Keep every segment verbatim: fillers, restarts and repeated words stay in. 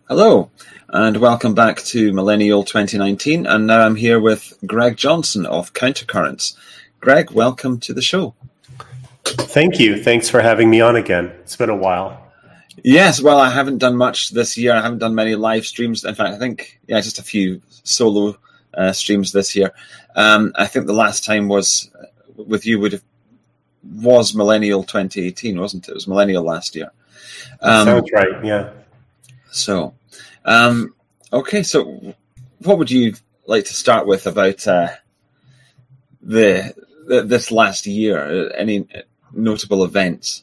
Hello, and welcome back to Millennial twenty nineteen, and now I'm here with Greg Johnson of Countercurrents. Greg, welcome to the show. Thank you. Thanks for having me on again. It's been a while. Yes, well, I haven't done much this year. I haven't done many live streams. In fact, I think, yeah, just a few solo uh, streams this year. Um, I think the last time was with you would have was Millennial twenty eighteen, wasn't it? It was Millennial last year. Um, Sounds right, yeah. So, um, okay, so what would you like to start with about uh, the, the this last year? Any notable events?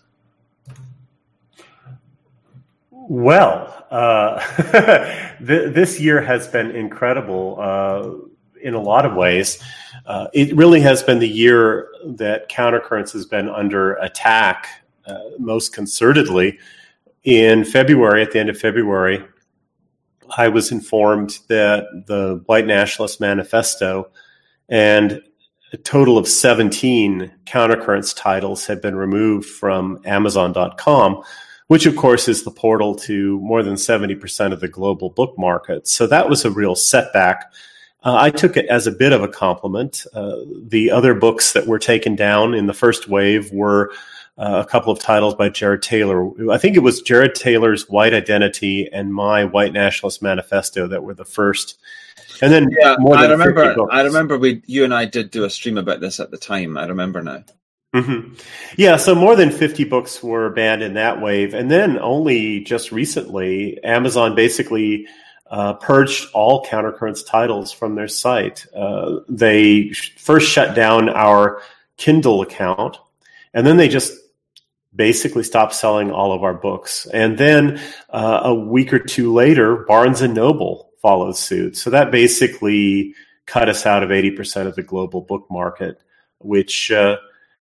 Well, uh, th- this year has been incredible uh, in a lot of ways. Uh, it really has been the year that Countercurrents has been under attack uh, most concertedly. In February, at the end of February, I was informed that the White Nationalist Manifesto and a total of seventeen Countercurrents titles had been removed from Amazon dot com, which, of course, is the portal to more than seventy percent of the global book market. So that was a real setback. Uh, I took it as a bit of a compliment. Uh, the other books that were taken down in the first wave were Uh, a couple of titles by Jared Taylor. I think it was Jared Taylor's White Identity and my White Nationalist Manifesto that were the first. And then yeah, more than I remember. fifty books. I remember we, you and I did do a stream about this at the time. I remember now. Mm-hmm. Yeah, so more than fifty books were banned in that wave, and then only just recently, Amazon basically uh, purged all Countercurrents titles from their site. Uh, they sh- first shut down our Kindle account, and then they just basically stopped selling all of our books. And then uh, a week or two later, Barnes and Noble followed suit. So that basically cut us out of eighty percent of the global book market, which, uh,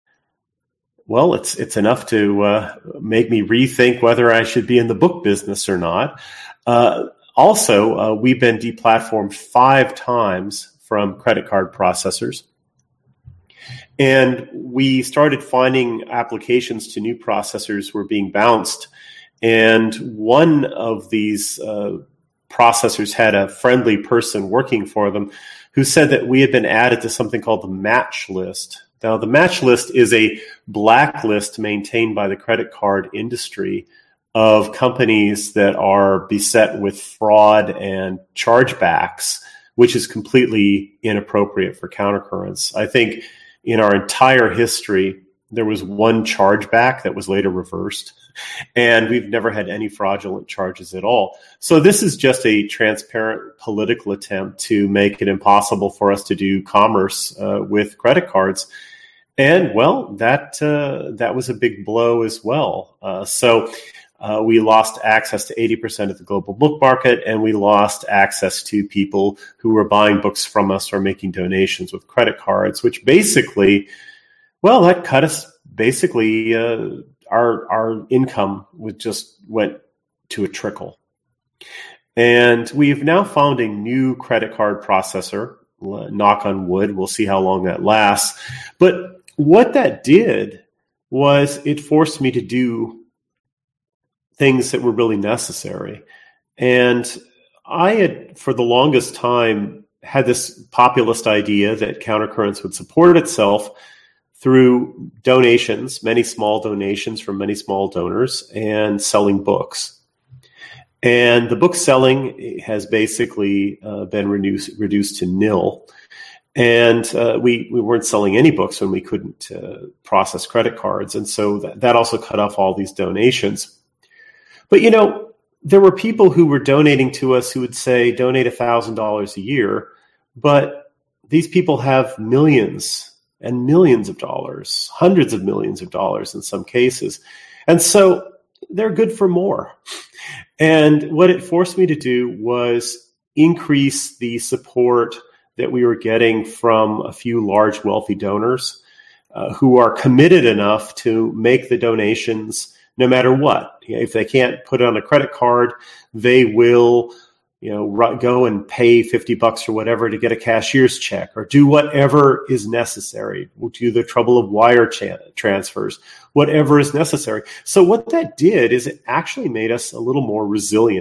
well, it's it's enough to uh, make me rethink whether I should be in the book business or not. Uh, also, uh, we've been deplatformed five times from credit card processors. And we started finding applications to new processors were being bounced. And one of these uh, processors had a friendly person working for them who said that we had been added to something called the match list. Now, the match list is a blacklist maintained by the credit card industry of companies that are beset with fraud and chargebacks, which is completely inappropriate for Countercurrents. I think in our entire history, there was one chargeback that was later reversed, and we've never had any fraudulent charges at all. So this is just a transparent political attempt to make it impossible for us to do commerce uh, with credit cards. And, well, that uh, that was a big blow as well. Uh, so uh, we lost access to eighty percent of the global book market, and we lost access to people who were buying books from us or making donations with credit cards, which basically, well, that cut us basically uh, our our income would just went to a trickle. And we've now found a new credit card processor, knock on wood, we'll see how long that lasts. But what that did was it forced me to do things that were really necessary. And I had, for the longest time, had this populist idea that Countercurrents would support itself through donations, many small donations from many small donors, and selling books. And the book selling has basically uh, been reduced, reduced to nil. And uh, we, we weren't selling any books when we couldn't uh, process credit cards. And so that, that also cut off all these donations. But, you know, there were people who were donating to us who would say, donate one thousand dollars a year. But these people have millions and millions of dollars, hundreds of millions of dollars in some cases. And so they're good for more. And what it forced me to do was increase the support that we were getting from a few large wealthy donors uh, who are committed enough to make the donations no matter what. If they can't put it on a credit card, they will, you know, go and pay fifty bucks or whatever to get a cashier's check, or do whatever is necessary. We'll do the trouble of wire cha- transfers, whatever is necessary. So what that did is it actually made us a little more resilient.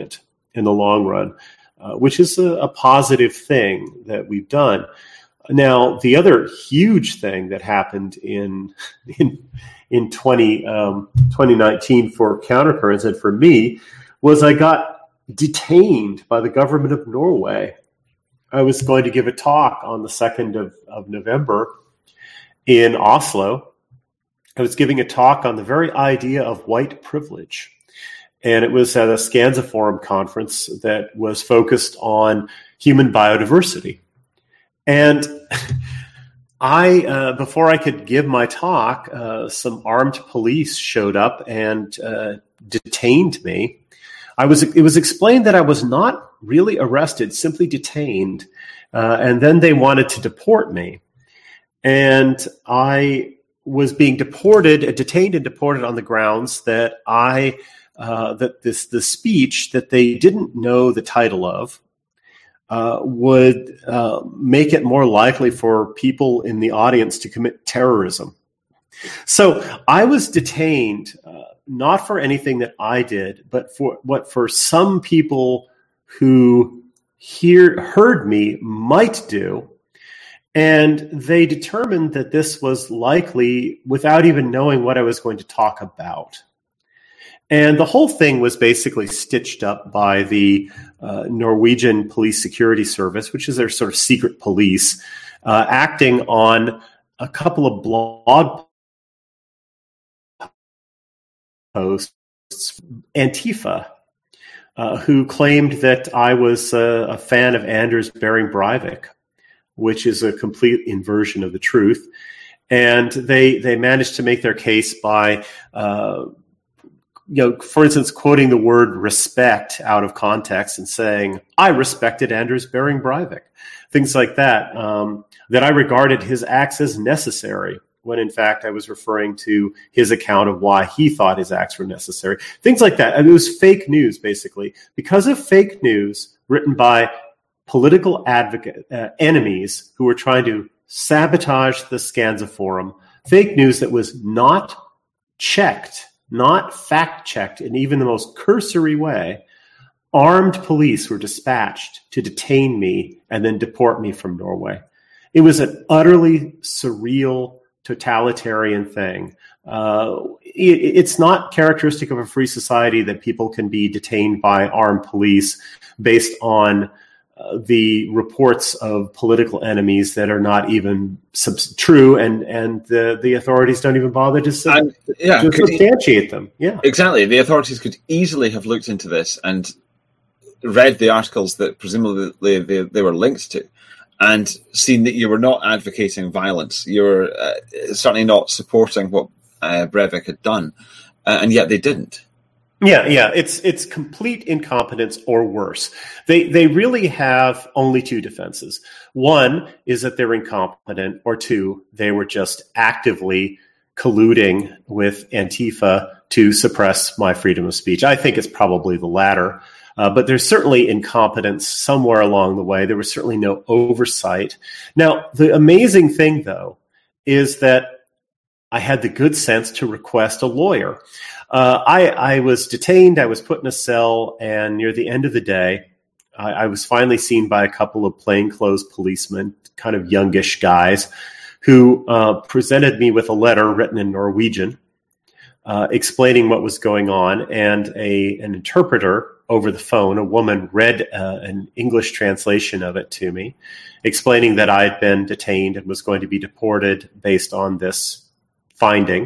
in the long run, uh, which is a, a positive thing that we've done. Now, the other huge thing that happened in in in twenty, um, twenty nineteen for Countercurrents and for me was I got detained by the government of Norway. I was going to give a talk on the second of, of November in Oslo. I was giving a talk on the very idea of white privilege. And it was at a Scansiforum conference that was focused on human biodiversity. And I, uh, before I could give my talk, uh, some armed police showed up and uh, detained me. I was. It was explained that I was not really arrested, simply detained, uh, and then they wanted to deport me. And I was being deported, detained and deported on the grounds that I uh, that this the speech that they didn't know the title of uh, would uh, make it more likely for people in the audience to commit terrorism. So I was detained. Uh, Not for anything that I did, but for what for some people who hear heard me might do. And they determined that this was likely without even knowing what I was going to talk about. And the whole thing was basically stitched up by the uh, Norwegian Police Security Service, which is their sort of secret police, uh, acting on a couple of blog posts, Antifa, uh, who claimed that I was uh, a fan of Anders Behring Breivik, which is a complete inversion of the truth. And they they managed to make their case by, uh, you know, for instance, quoting the word respect out of context and saying, I respected Anders Behring Breivik, things like that, um, that I regarded his acts as necessary, when in fact I was referring to his account of why he thought his acts were necessary. Things like that. I mean, it was fake news, basically. Because of fake news written by political advocate uh, enemies who were trying to sabotage the Scansiforum, fake news that was not checked, not fact-checked in even the most cursory way, armed police were dispatched to detain me and then deport me from Norway. It was an utterly surreal, totalitarian thing. Uh, it, it's not characteristic of a free society that people can be detained by armed police based on uh, the reports of political enemies that are not even subs- true, and and the, the authorities don't even bother to, sub- and, yeah, to substantiate them. Yeah, exactly. The authorities could easily have looked into this and read the articles that presumably they, they were linked to, and seen that you were not advocating violence. You were uh, certainly not supporting what uh, Breivik had done, uh, and yet they didn't. Yeah, yeah, it's it's complete incompetence or worse. They they really have only two defenses. One is that they're incompetent, or two, they were just actively colluding with Antifa to suppress my freedom of speech. I think it's probably the latter. Uh, but there's certainly incompetence somewhere along the way. There was certainly no oversight. Now, the amazing thing, though, is that I had the good sense to request a lawyer. Uh, I, I was detained. I was put in a cell. And near the end of the day, I, I was finally seen by a couple of plainclothes policemen, kind of youngish guys, who uh, presented me with a letter written in Norwegian, uh, explaining what was going on. And a an interpreter over the phone, a woman read uh, an English translation of it to me, explaining that I had been detained and was going to be deported based on this finding.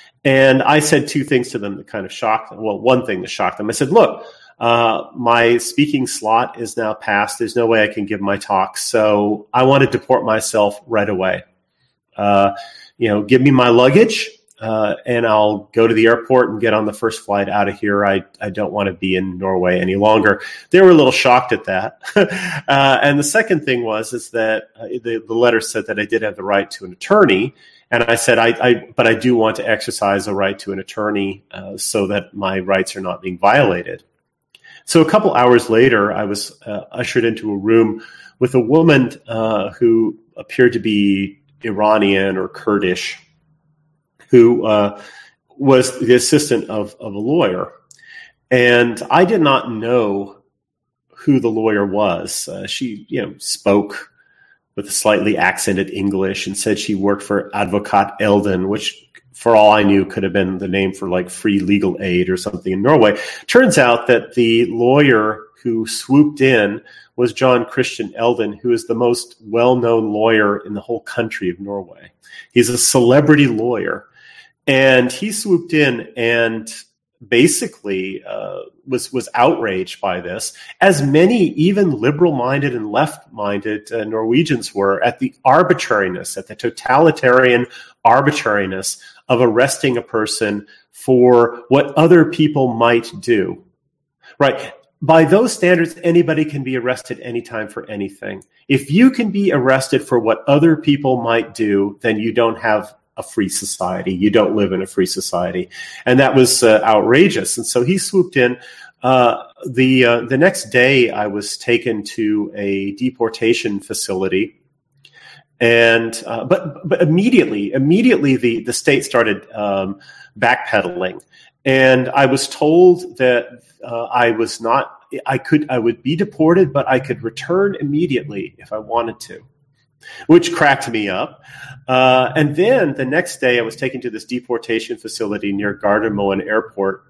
And I said two things to them that kind of shocked them. Well, one thing that shocked them. I said, look, uh, my speaking slot is now passed. There's no way I can give my talk. So I want to deport myself right away. Uh, you know, give me my luggage. Uh, and I'll go to the airport and get on the first flight out of here. I, I don't want to be in Norway any longer. They were a little shocked at that. uh, and the second thing was is that uh, the, the letter said that I did have the right to an attorney. And I said, I, I but I do want to exercise a right to an attorney uh, so that my rights are not being violated. So a couple hours later, I was uh, ushered into a room with a woman uh, who appeared to be Iranian or Kurdish, who uh, was the assistant of, of a lawyer. And I did not know who the lawyer was. Uh, she, you know, spoke with a slightly accented English and said she worked for Advokat Elden, which for all I knew could have been the name for like free legal aid or something in Norway. Turns out that the lawyer who swooped in was John Christian Elden, who is the most well-known lawyer in the whole country of Norway. He's a celebrity lawyer. And he swooped in and basically uh, was was outraged by this, as many even liberal-minded and left-minded uh, Norwegians were, at the arbitrariness, at the totalitarian arbitrariness of arresting a person for what other people might do. Right? By those standards, anybody can be arrested anytime for anything. If you can be arrested for what other people might do, then you don't have a free society. You don't live in a free society. And that was uh, outrageous. And so he swooped in. Uh, the uh, the next day, I was taken to a deportation facility. And uh, but but immediately, immediately the, the state started um, backpedaling. And I was told that uh, I was not, I could, I would be deported, but I could return immediately if I wanted to, which cracked me up. Uh, and then the next day I was taken to this deportation facility near Gardermoen Airport.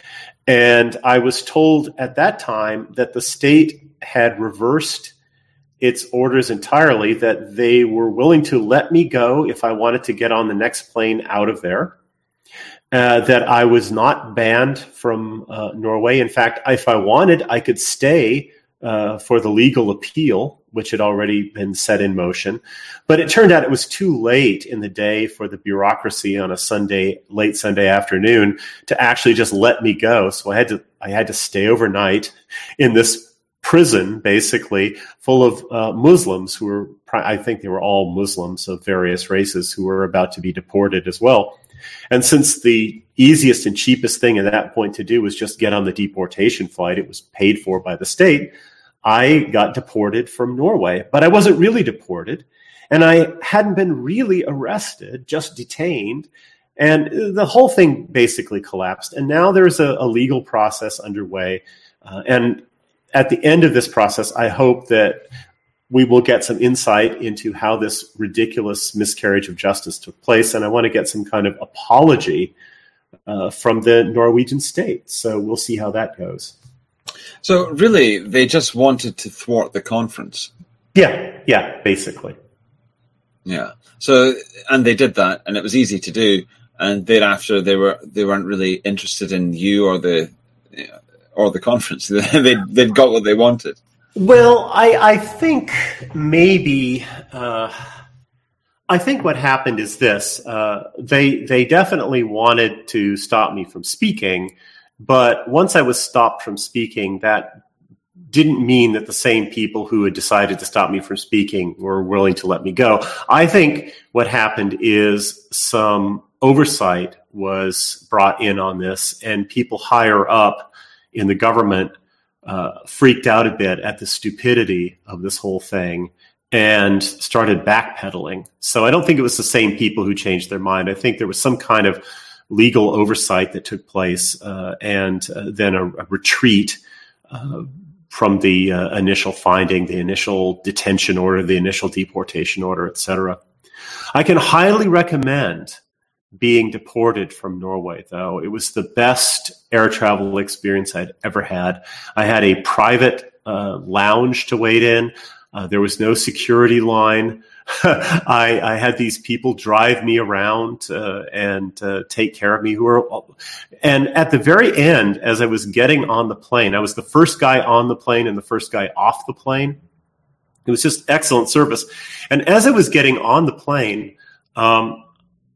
And I was told at that time that the state had reversed its orders entirely, that they were willing to let me go if I wanted to get on the next plane out of there. Uh, that I was not banned from uh, Norway. In fact, if I wanted, I could stay uh, for the legal appeal, which had already been set in motion. But it turned out it was too late in the day for the bureaucracy on a Sunday, late Sunday afternoon, to actually just let me go. So I had to, I had to stay overnight in this prison, basically, full of uh, Muslims who were, I think they were all Muslims of various races who were about to be deported as well. And since the easiest and cheapest thing at that point to do was just get on the deportation flight, it was paid for by the state, I got deported from Norway. But I wasn't really deported, and I hadn't been really arrested, just detained. And the whole thing basically collapsed. And now there's a, a legal process underway. Uh, and at the end of this process, I hope that we will get some insight into how this ridiculous miscarriage of justice took place. And I want to get some kind of apology uh, from the Norwegian state. So we'll see how that goes. So really, they just wanted to thwart the conference. Yeah, yeah, basically. Yeah. So, and they did that, and it was easy to do. And thereafter, they were they weren't really interested in you or the or the conference. they they'd got what they wanted. Well, I, I think maybe uh, I think what happened is this: uh, they they definitely wanted to stop me from speaking, but once I was stopped from speaking, that didn't mean that the same people who had decided to stop me from speaking were willing to let me go. I think what happened is some oversight was brought in on this, and people higher up in the government Uh, freaked out a bit at the stupidity of this whole thing and started backpedaling. So I don't think it was the same people who changed their mind. I think there was some kind of legal oversight that took place uh, and uh, then a, a retreat uh, from the uh, initial finding, the initial detention order, the initial deportation order, et cetera. I can highly recommend being deported from Norway, though. It was the best air travel experience I'd ever had. I had a private uh, lounge to wait in. Uh, there was no security line. I, I had these people drive me around uh, and uh, take care of me. Who were, and at the very end, as I was getting on the plane, I was the first guy on the plane and the first guy off the plane. It was just excellent service. And as I was getting on the plane, um,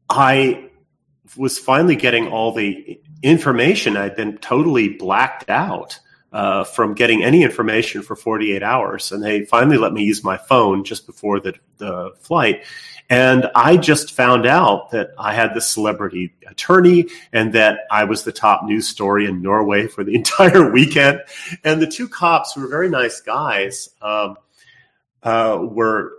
I was finally getting all the information. I'd been totally blacked out uh, from getting any information for forty-eight hours. And they finally let me use my phone just before the, the flight. And I just found out that I had this celebrity attorney and that I was the top news story in Norway for the entire weekend. And the two cops, who were very nice guys, um, uh, were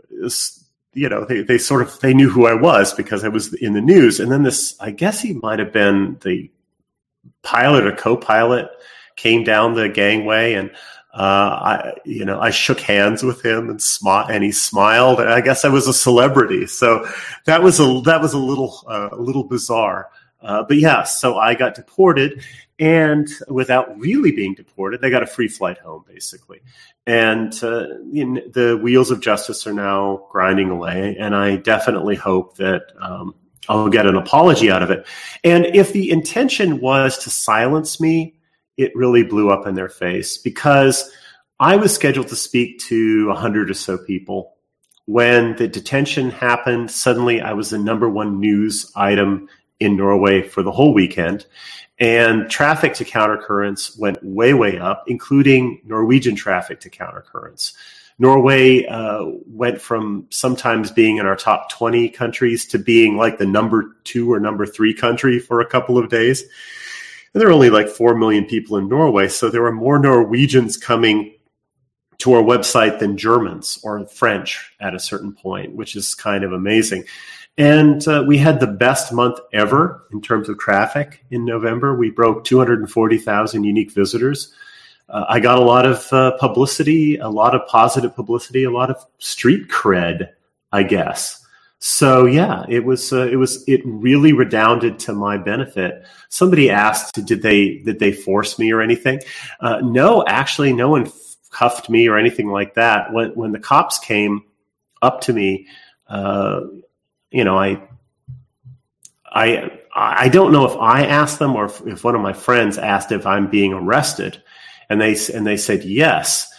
you know, they, they sort of, they knew who I was because I was in the news. And then this, I guess he might have been the pilot or co-pilot, came down the gangway and Uh, I, you know, I shook hands with him and smi- and he smiled. And I guess I was a celebrity, so that was a that was a little uh, a little bizarre. Uh, but yeah, so I got deported, and without really being deported, they got a free flight home, basically. And uh, you know, the wheels of justice are now grinding away, and I definitely hope that um, I'll get an apology out of it. And if the intention was to silence me, it really blew up in their face, because I was scheduled to speak to a hundred or so people. When the detention happened, suddenly I was the number one news item in Norway for the whole weekend. And traffic to Countercurrents went way, way up, including Norwegian traffic to Countercurrents. Norway uh, went from sometimes being in our top twenty countries to being like the number two or number three country for a couple of days. And there are only like four million people in Norway, so there were more Norwegians coming to our website than Germans or French at a certain point, which is kind of amazing. And uh, we had the best month ever in terms of traffic in November. We broke two hundred forty thousand unique visitors. Uh, I got a lot of uh, publicity, a lot of positive publicity, a lot of street cred, I guess. So yeah, it was uh, it was it really redounded to my benefit. Somebody asked, did they did they force me or anything? Uh, no, actually, no one cuffed me or anything like that. When when the cops came up to me, uh, you know, I I I don't know if I asked them or if, if one of my friends asked if I'm being arrested, and they and they said yes.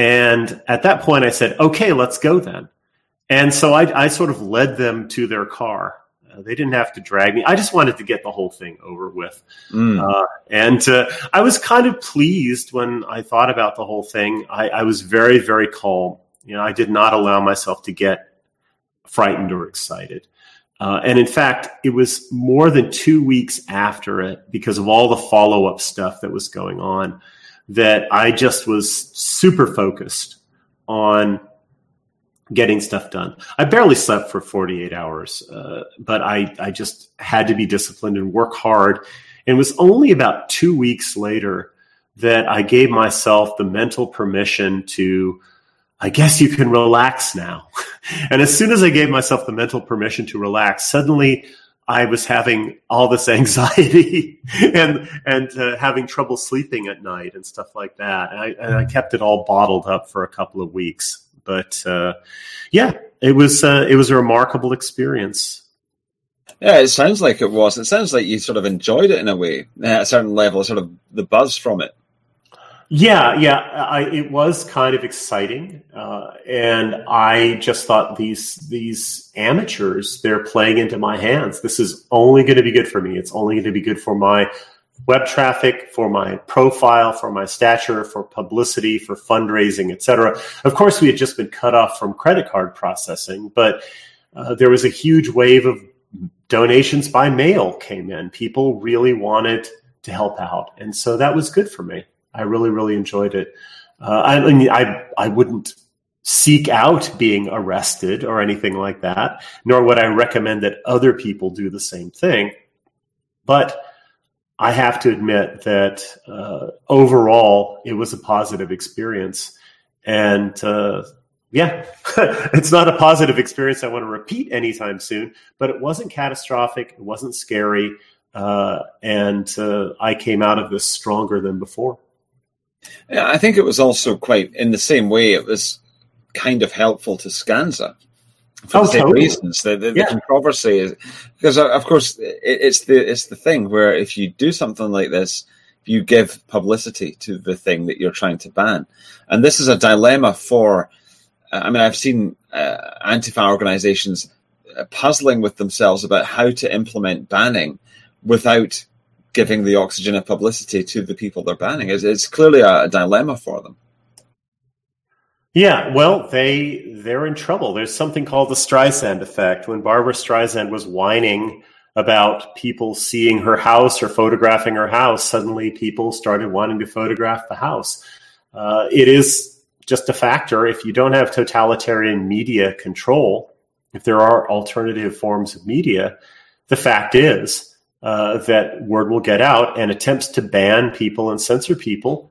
And at that point, I said, okay, let's go then. And so I, I sort of led them to their car. Uh, they didn't have to drag me. I just wanted to get the whole thing over with. Mm. Uh, and uh, I was kind of pleased when I thought about the whole thing. I, I was very, very calm. You know, I did not allow myself to get frightened or excited. Uh, and in fact, it was more than two weeks after it, because of all the follow-up stuff that was going on, that I just was super focused on getting stuff done. I barely slept for forty-eight hours, uh, but I, I just had to be disciplined and work hard. And it was only about two weeks later that I gave myself the mental permission to, I guess you can relax now. And as soon as I gave myself the mental permission to relax, suddenly I was having all this anxiety and and uh, having trouble sleeping at night and stuff like that. And I, and I kept it all bottled up for a couple of weeks. But uh, yeah, it was uh, it was a remarkable experience. Yeah, it sounds like it was. It sounds like you sort of enjoyed it in a way, at a certain level, sort of the buzz from it. Yeah, yeah, I, it was kind of exciting, uh, and I just thought these these amateurs, they're playing into my hands. This is only going to be good for me. It's only going to be good for my web traffic, for my profile, for my stature, for publicity, for fundraising, et cetera. Of course, we had just been cut off from credit card processing, but uh, there was a huge wave of donations by mail came in. People really wanted to help out, and so that was good for me. I really, really enjoyed it. Uh, I mean, I I wouldn't seek out being arrested or anything like that, nor would I recommend that other people do the same thing. But I have to admit that uh, overall, it was a positive experience. And uh, yeah, it's not a positive experience I want to repeat anytime soon, but it wasn't catastrophic. It wasn't scary. Uh, and uh, I came out of this stronger than before. Yeah, I think it was also quite, in the same way, it was kind of helpful to Skanza. For oh, the same totally. reasons, the, the, yeah. the controversy is because, of course, it, it's the it's the thing where if you do something like this, you give publicity to the thing that you're trying to ban, and this is a dilemma for. Uh, I mean, I've seen uh, Antifa organizations uh, puzzling with themselves about how to implement banning without giving the oxygen of publicity to the people they're banning. It's, it's clearly a, a dilemma for them. Yeah, well, they, they're in trouble. There's something called the Streisand effect. When Barbara Streisand was whining about people seeing her house or photographing her house, suddenly people started wanting to photograph the house. Uh, it is just a factor. If you don't have totalitarian media control, if there are alternative forms of media, the fact is uh, that word will get out, and attempts to ban people and censor people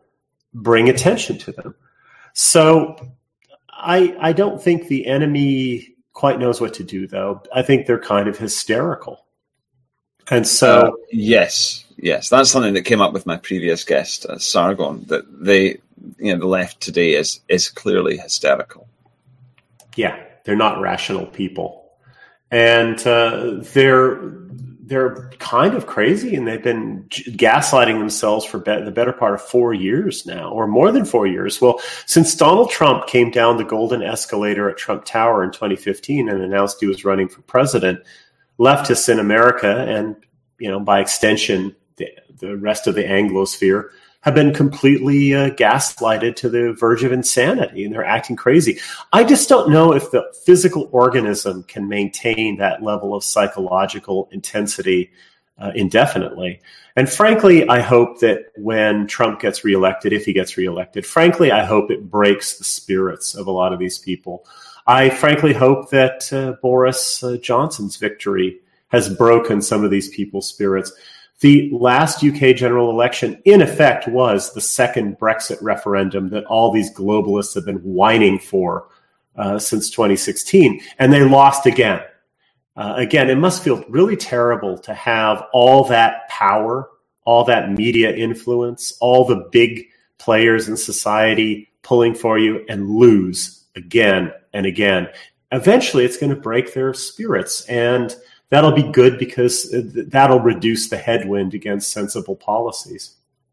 bring attention to them. So I I don't think the enemy quite knows what to do, though. I think they're kind of hysterical. And so... Uh, yes, yes. That's something that came up with my previous guest, uh, Sargon, that they, you know, the left today is is clearly hysterical. Yeah, they're not rational people. And uh, they're they're kind of crazy, and they've been gaslighting themselves for be- the better part of four years now, or more than four years. Well, since Donald Trump came down the golden escalator at Trump Tower in twenty fifteen and announced he was running for president, leftists in America, and you know, by extension, the, the rest of the Anglosphere, have been completely uh, gaslighted to the verge of insanity, and they're acting crazy. I just don't know if the physical organism can maintain that level of psychological intensity uh, indefinitely. And frankly, I hope that when Trump gets reelected, if he gets reelected, frankly, I hope it breaks the spirits of a lot of these people. I frankly hope that uh, Boris uh, Johnson's victory has broken some of these people's spirits. The last U K general election, in effect, was the second Brexit referendum that all these globalists have been whining for uh, since twenty sixteen, and they lost again. Uh, again, it must feel really terrible to have all that power, all that media influence, all the big players in society pulling for you, and lose again and again. Eventually, it's going to break their spirits, and that'll be good because that'll reduce the headwind against sensible policies.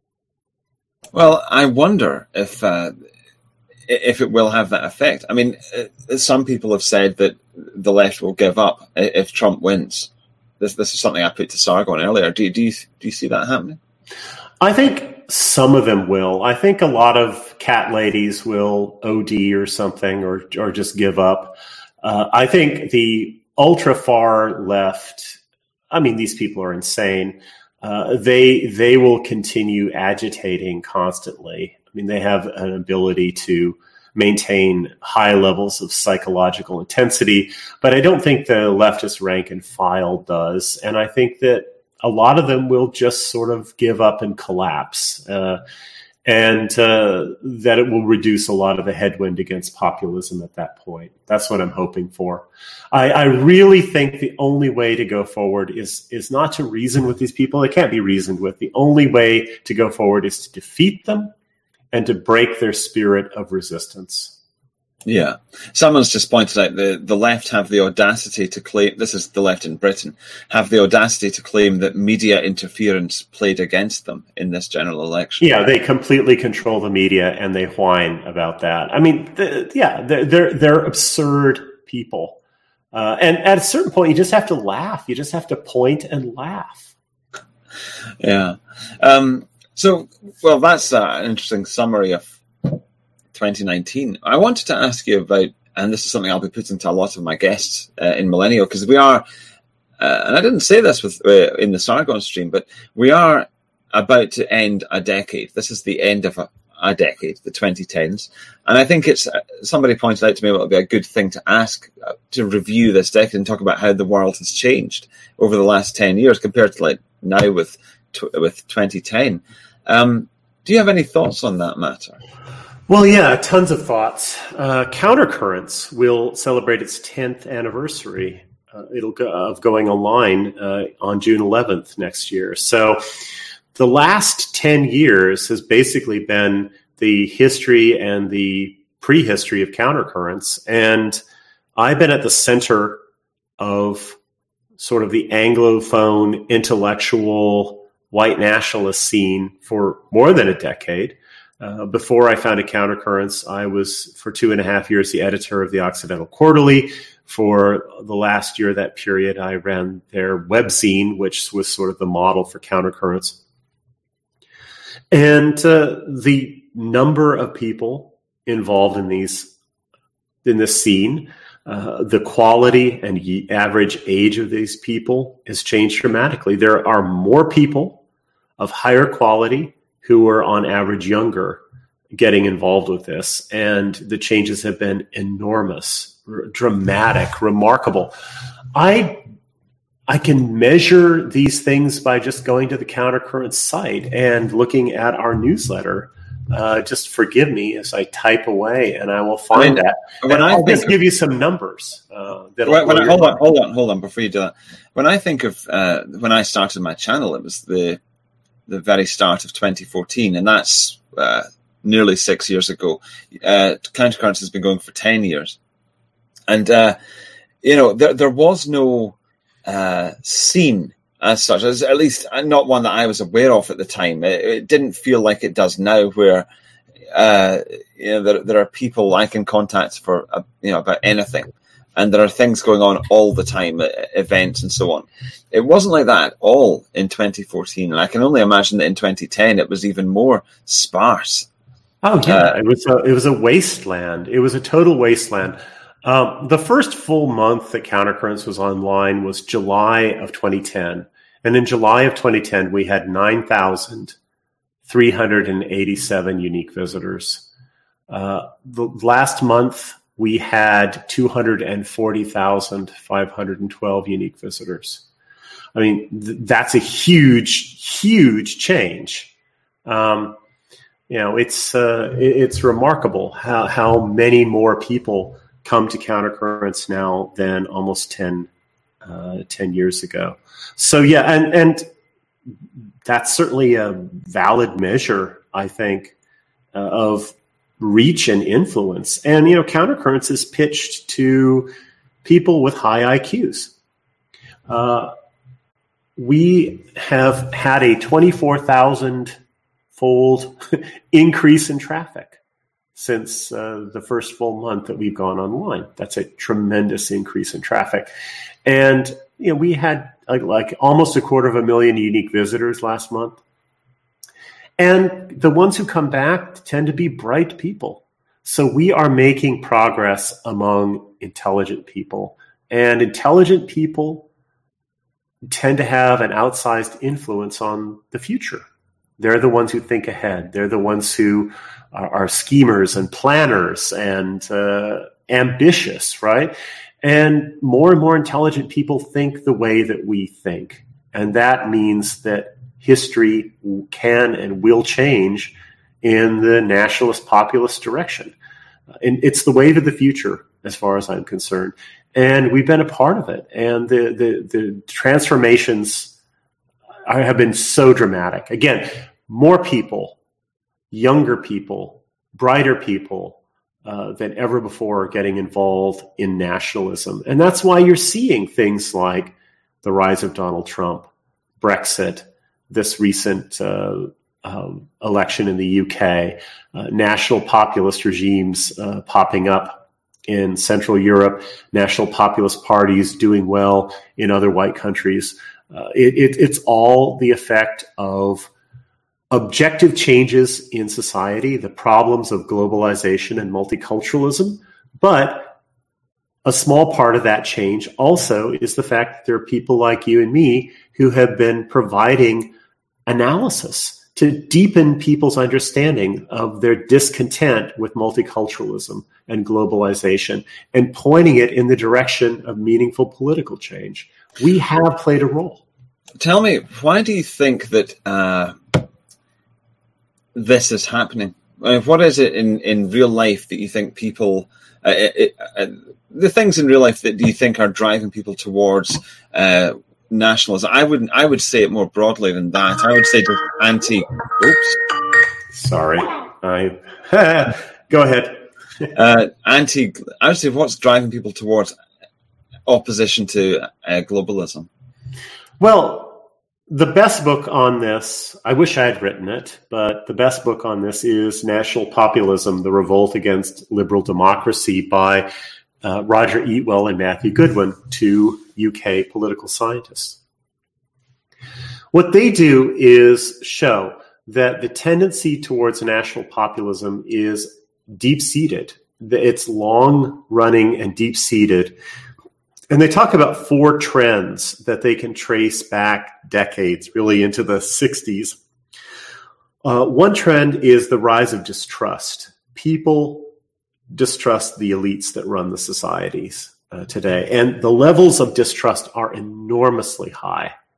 Well, I wonder if uh, if it will have that effect. I mean, uh, some people have said that the left will give up if Trump wins. This this is something I put to Sargon earlier. Do you, do you, do you see that happening? I think some of them will. I think a lot of cat ladies will O D or something, or or just give up. Uh, I think the ultra far left, I mean, these people are insane. Uh, they they will continue agitating constantly. I mean, they have an ability to maintain high levels of psychological intensity, but I don't think the leftist rank and file does. And I think that a lot of them will just sort of give up and collapse. Uh, and uh, that it will reduce a lot of the headwind against populism at that point. That's what I'm hoping for. I, I really think the only way to go forward is is not to reason with these people. They can't be reasoned with. The only way to go forward is to defeat them and to break their spirit of resistance. Yeah. Someone's just pointed out the, the left have the audacity to claim, this is the left in Britain, have the audacity to claim that media interference played against them in this general election. Yeah, they completely control the media and they whine about that. I mean, the, yeah, they're, they're, they're absurd people. Uh, and at a certain point, you just have to laugh. You just have to point and laugh. Yeah. Um, so, well, that's uh, an interesting summary of twenty nineteen. I wanted to ask you about, and this is something I'll be putting to a lot of my guests uh, in Millennial, because we are, uh, and I didn't say this with uh, in the Sargon stream, but we are about to end a decade. This is the end of a, a decade, the twenty tens. And I think it's, uh, somebody pointed out to me, well, it would be a good thing to ask, uh, to review this decade and talk about how the world has changed over the last ten years compared to like now with, tw- with twenty ten. Um, do you have any thoughts on that matter? Well, yeah, tons of thoughts. Uh, Countercurrents will celebrate its tenth anniversary. Uh, it'll go, of going online uh, on June eleventh next year. So the last ten years has basically been the history and the prehistory of countercurrents. And I've been at the center of sort of the Anglophone intellectual white nationalist scene for more than a decade. Uh, before I founded Countercurrents, I was for two and a half years the editor of the Occidental Quarterly. For the last year of that period, I ran their webzine, which was sort of the model for Countercurrents. And uh, the number of people involved in these in this scene, uh, the quality and y- average age of these people has changed dramatically. There are more people of higher quality who are on average younger getting involved with this. And the changes have been enormous, r- dramatic, remarkable. I I can measure these things by just going to the Countercurrents site and looking at our newsletter. Uh, just forgive me as I type away, and I will find I mean, that. When and I I'll think just of, give you some numbers. Uh, when, when I, hold on, hold on, hold on. Before you do that, when I think of uh, when I started my channel, it was the the very start of twenty fourteen, and that's uh, nearly six years ago. Uh, Countercurrents has been going for ten years, and uh, you know there there was no uh, scene as such, as at least not one that I was aware of at the time. It, it didn't feel like it does now, where uh, you know there, there are people I can contact for uh, you know about anything, and there are things going on all the time, events and so on. It wasn't like that at all in twenty fourteen, and I can only imagine that in twenty ten it was even more sparse. Oh yeah, uh, it was a, it was a wasteland. It was a total wasteland. Um, the first full month that Countercurrents was online was July of twenty ten. And in July of twenty ten, we had nine thousand three hundred eighty-seven unique visitors. Uh, the last month, we had two hundred forty thousand five hundred twelve unique visitors. I mean, th- that's a huge, huge change. Um, you know, it's uh, it, it's remarkable how, how many more people come to Countercurrents now than almost ten, uh, ten years ago. So yeah, and, and that's certainly a valid measure, I think, uh, of reach and influence. And, you know, Countercurrents is pitched to people with high I Qs. Uh, we have had a twenty-four thousand fold increase in traffic since uh, the first full month that we've gone online. That's a tremendous increase in traffic. And, you know, we had like, like almost a quarter of a million unique visitors last month. And the ones who come back tend to be bright people. So we are making progress among intelligent people. And intelligent people tend to have an outsized influence on the future. They're the ones who think ahead. They're the ones who are, are schemers and planners and uh, ambitious, right? And more and more intelligent people think the way that we think. And that means that history can and will change in the nationalist populist direction. And it's the wave of the future, as far as I'm concerned. And we've been a part of it. And the, the, the transformations are, have been so dramatic. Again, more people, younger people, brighter people, Uh, than ever before getting involved in nationalism. And that's why you're seeing things like the rise of Donald Trump, Brexit, this recent uh, um, election in the U K, uh, national populist regimes uh, popping up in Central Europe, national populist parties doing well in other white countries. Uh, it, it, it's all the effect of objective changes in society, the problems of globalization and multiculturalism, but a small part of that change also is the fact that there are people like you and me who have been providing analysis to deepen people's understanding of their discontent with multiculturalism and globalization and pointing it in the direction of meaningful political change. We have played a role. Tell me, why do you think that uh this is happening? I mean, what is it in, in real life that you think people, uh, it, uh, the things in real life that do you think are driving people towards uh, nationalism? I would I would say it more broadly than that. I would say just anti. Oops, sorry. I go ahead. uh, anti. I would say what's driving people towards opposition to uh, globalism. Well, the best book on this, I wish I had written it, but the best book on this is National Populism, The Revolt Against Liberal Democracy by uh, Roger Eatwell and Matthew Goodwin, two U K political scientists. What they do is show that the tendency towards national populism is deep-seated. It's long-running and deep-seated. And they talk about four trends that they can trace back decades, really into the sixties. Uh, one trend is the rise of distrust. People distrust the elites that run the societies uh, today. And the levels of distrust are enormously high.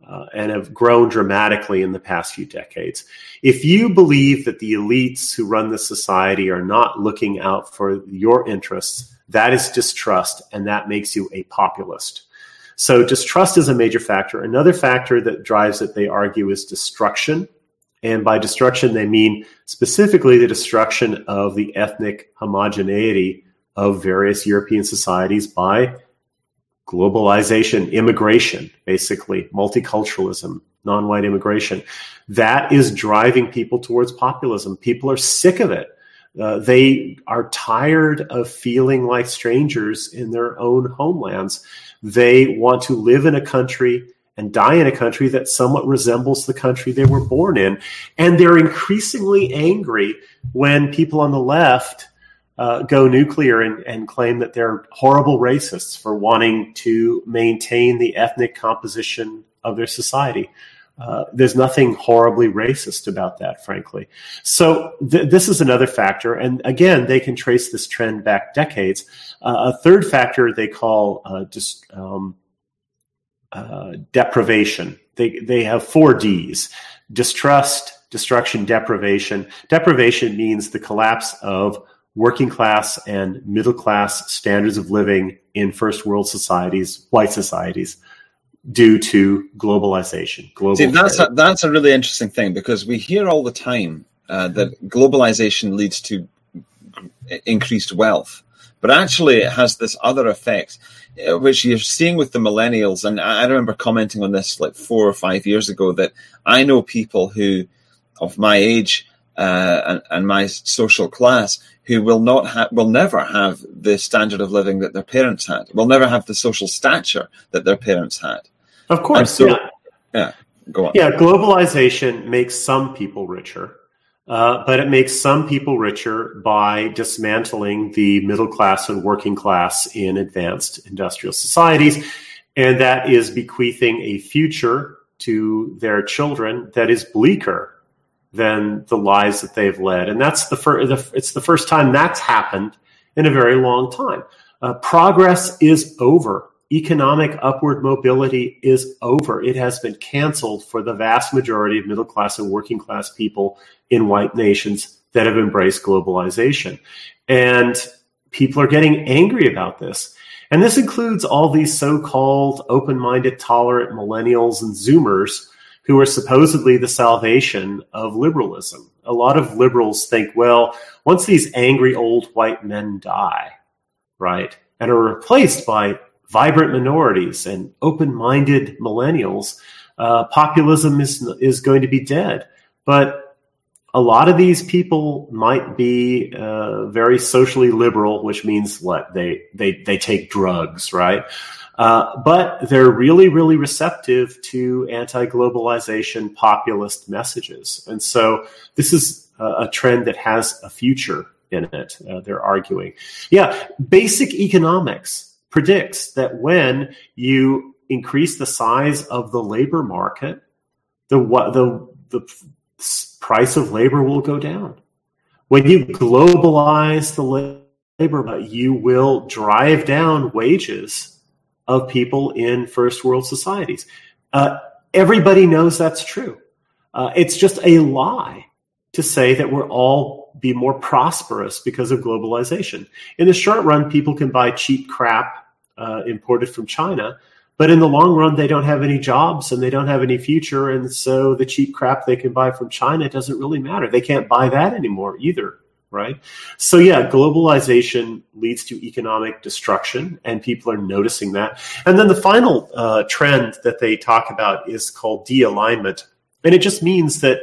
uh, and have grown dramatically in the past few decades. If you believe that the elites who run the society are not looking out for your interests, that is distrust, and that makes you a populist. So distrust is a major factor. Another factor that drives it, they argue, is destruction. And by destruction, they mean specifically the destruction of the ethnic homogeneity of various European societies by globalization, immigration, basically, multiculturalism, non-white immigration. That is driving people towards populism. People are sick of it. Uh, they are tired of feeling like strangers in their own homelands. They want to live in a country and die in a country that somewhat resembles the country they were born in. And they're increasingly angry when people on the left uh, go nuclear and, and claim that they're horrible racists for wanting to maintain the ethnic composition of their society. Uh, there's nothing horribly racist about that, frankly. So th- this is another factor. And again, they can trace this trend back decades. Uh, a third factor they call uh, just um, uh, deprivation. They they have four Ds: distrust, destruction, deprivation. Deprivation means the collapse of working class and middle class standards of living in first world societies, white societies, due to globalization. Global See, that's a, that's a really interesting thing, because we hear all the time uh, that globalization leads to increased wealth, but actually it has this other effect, uh, which you're seeing with the millennials. And I remember commenting on this like four or five years ago, that I know people who, of my age uh, and, and my social class, who will not ha- will never have the standard of living that their parents had, will never have the social stature that their parents had. Of course, so, yeah. yeah, go on. Yeah, globalization makes some people richer, uh, but it makes some people richer by dismantling the middle class and working class in advanced industrial societies, and that is bequeathing a future to their children that is bleaker than the lives that they've led. And that's the first, it's the first time that's happened in a very long time. Uh, progress is over. Economic upward mobility is over. It has been canceled for the vast majority of middle class and working class people in white nations that have embraced globalization. And people are getting angry about this. And this includes all these so-called open-minded, tolerant millennials and Zoomers who are supposedly the salvation of liberalism. A lot of liberals think, well, once these angry old white men die, right, and are replaced by vibrant minorities and open-minded millennials, uh, populism is is going to be dead. But a lot of these people might be uh, very socially liberal, which means what? They they they take drugs, right? Uh, but they're really, really receptive to anti-globalization populist messages. And so this is a, a trend that has a future in it, uh, they're arguing. Yeah, basic economics predicts that when you increase the size of the labor market, the the the price of labor will go down. When you globalize the labor market, you will drive down wages of people in first world societies. Uh, everybody knows that's true. Uh, it's just a lie to say that we'll all be more prosperous because of globalization. In the short run, people can buy cheap crap uh, imported from China, but in the long run, they don't have any jobs and they don't have any future. And so the cheap crap they can buy from China doesn't really matter. They can't buy that anymore either. Right? So yeah, globalization leads to economic destruction, and people are noticing that. And then the final uh, trend that they talk about is called de-alignment. And it just means that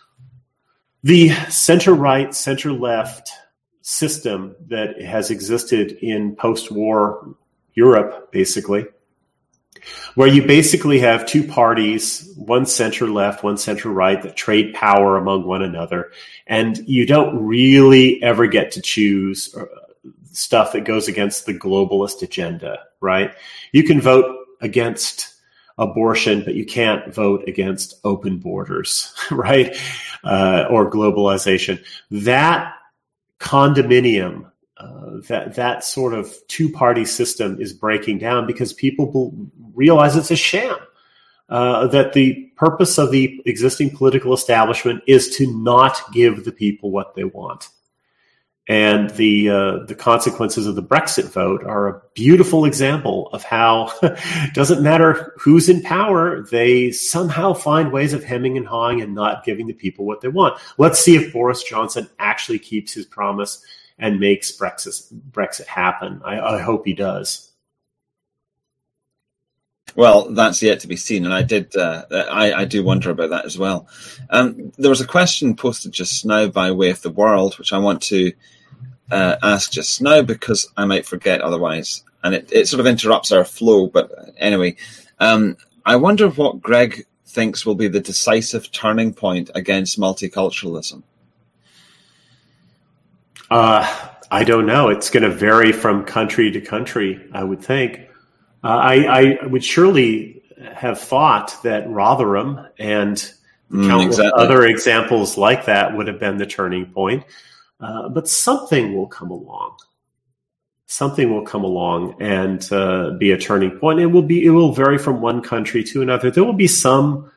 the center-right, center-left system that has existed in post-war Europe, basically, where you basically have two parties, one center-left, one center-right, that trade power among one another. And you don't really ever get to choose stuff that goes against the globalist agenda, right? You can vote against abortion, but you can't vote against open borders, right? Uh, or globalization. That condominium, Uh, that that sort of two-party system is breaking down because people realize it's a sham. uh, that the purpose of the existing political establishment is to not give the people what they want. And the uh, the consequences of the Brexit vote are a beautiful example of how it doesn't matter who's in power, they somehow find ways of hemming and hawing and not giving the people what they want. Let's see if Boris Johnson actually keeps his promise and makes Brexit Brexit happen. I, I hope he does. Well, that's yet to be seen, and I did. Uh, I, I do wonder about that as well. Um, there was a question posted just now by Way of the World, which I want to uh, ask just now because I might forget otherwise, and it, it sort of interrupts our flow. But anyway, um, I wonder what Greg thinks will be the decisive turning point against multiculturalism. Uh, I don't know. It's going to vary from country to country, I would think. Uh, I, I would surely have thought that Rotherham and mm, countless exactly. other examples like that would have been the turning point. Uh, but something will come along. Something will come along and uh, be a turning point. It will be. It will vary from one country to another. There will be some.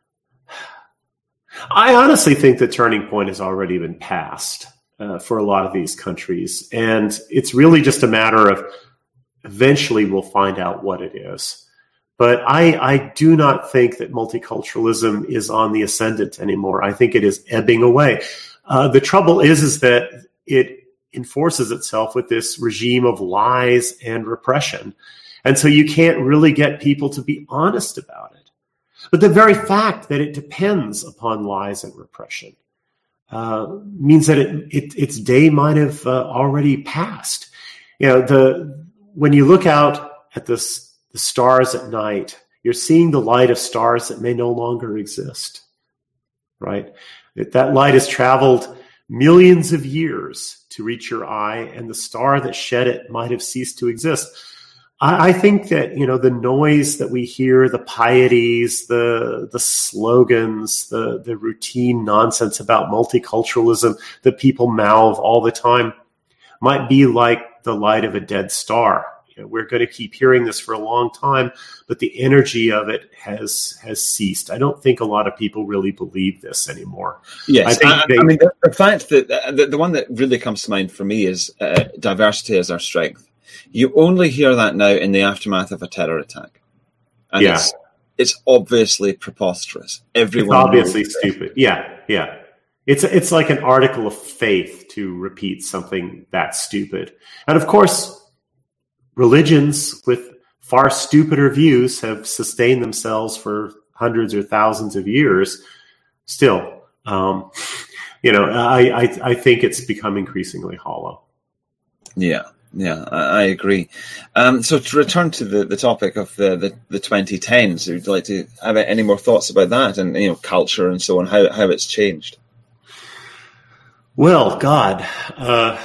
I honestly think the turning point has already been passed uh, for a lot of these countries, and it's really just a matter of. Eventually, we'll find out what it is. But I, I do not think that multiculturalism is on the ascendant anymore. I think it is ebbing away. Uh, the trouble is, is that it enforces itself with this regime of lies and repression. And so you can't really get people to be honest about it. But the very fact that it depends upon lies and repression uh, means that it, it, its day might have uh, already passed. You know, the... When you look out at this, the stars at night, you're seeing the light of stars that may no longer exist, right? That light has traveled millions of years to reach your eye, and the star that shed it might have ceased to exist. I, I think that, you know, the noise that we hear, the pieties, the the slogans, the, the routine nonsense about multiculturalism that people mouth all the time might be like the light of a dead star. You know, we're going to keep hearing this for a long time, but the energy of it has has ceased. I don't think a lot of people really believe this anymore. Yes, I, think I, they, I mean, the, the fact that the, the one that really comes to mind for me is uh, diversity is our strength. You only hear that now in the aftermath of a terror attack. And yeah. it's, it's obviously preposterous. Everyone it's obviously knows stupid. Yeah, yeah. It's it's like an article of faith to repeat something that stupid. And of course, religions with far stupider views have sustained themselves for hundreds or thousands of years. Still, um, you know, I, I I think it's become increasingly hollow. Yeah, yeah, I, I agree. Um, so to return to the, the topic of the, the, the twenty tens, would you like to have any more thoughts about that and, you know, culture and so on, how how it's changed? Well, God, uh,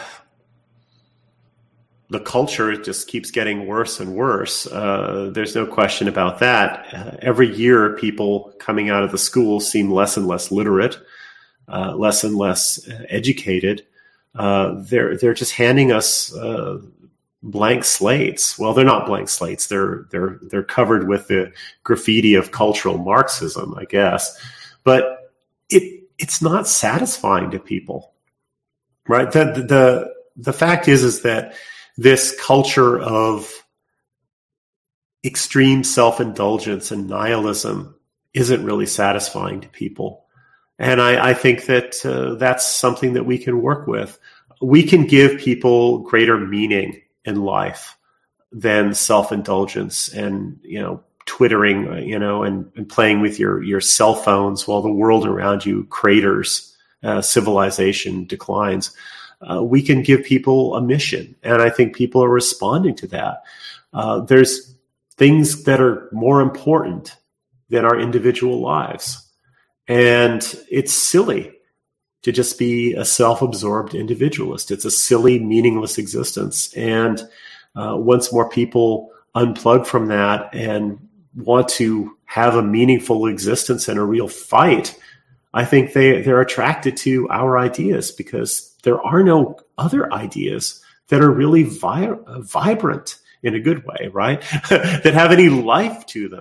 the culture just keeps getting worse and worse. Uh, there's no question about that. Uh, every year, people coming out of the schools seem less and less literate, uh, less and less educated. Uh, they're they're just handing us uh, blank slates. Well, they're not blank slates. They're they're they're covered with the graffiti of cultural Marxism, I guess. But it it's not satisfying to people. Right. The, the the fact is is that this culture of extreme self-indulgence and nihilism isn't really satisfying to people. And I, I think that uh, that's something that we can work with. We can give people greater meaning in life than self-indulgence and, you know, twittering, you know, and, and playing with your, your cell phones while the world around you craters. Uh, civilization declines. Uh, we can give people a mission, and I think people are responding to that. Uh, there's things that are more important than our individual lives, and it's silly to just be a self-absorbed individualist. It's a silly, meaningless existence, and uh, once more people unplug from that and want to have a meaningful existence and a real fight, I think they, they're attracted to our ideas because there are no other ideas that are really vi- vibrant in a good way, right? that have any life to them.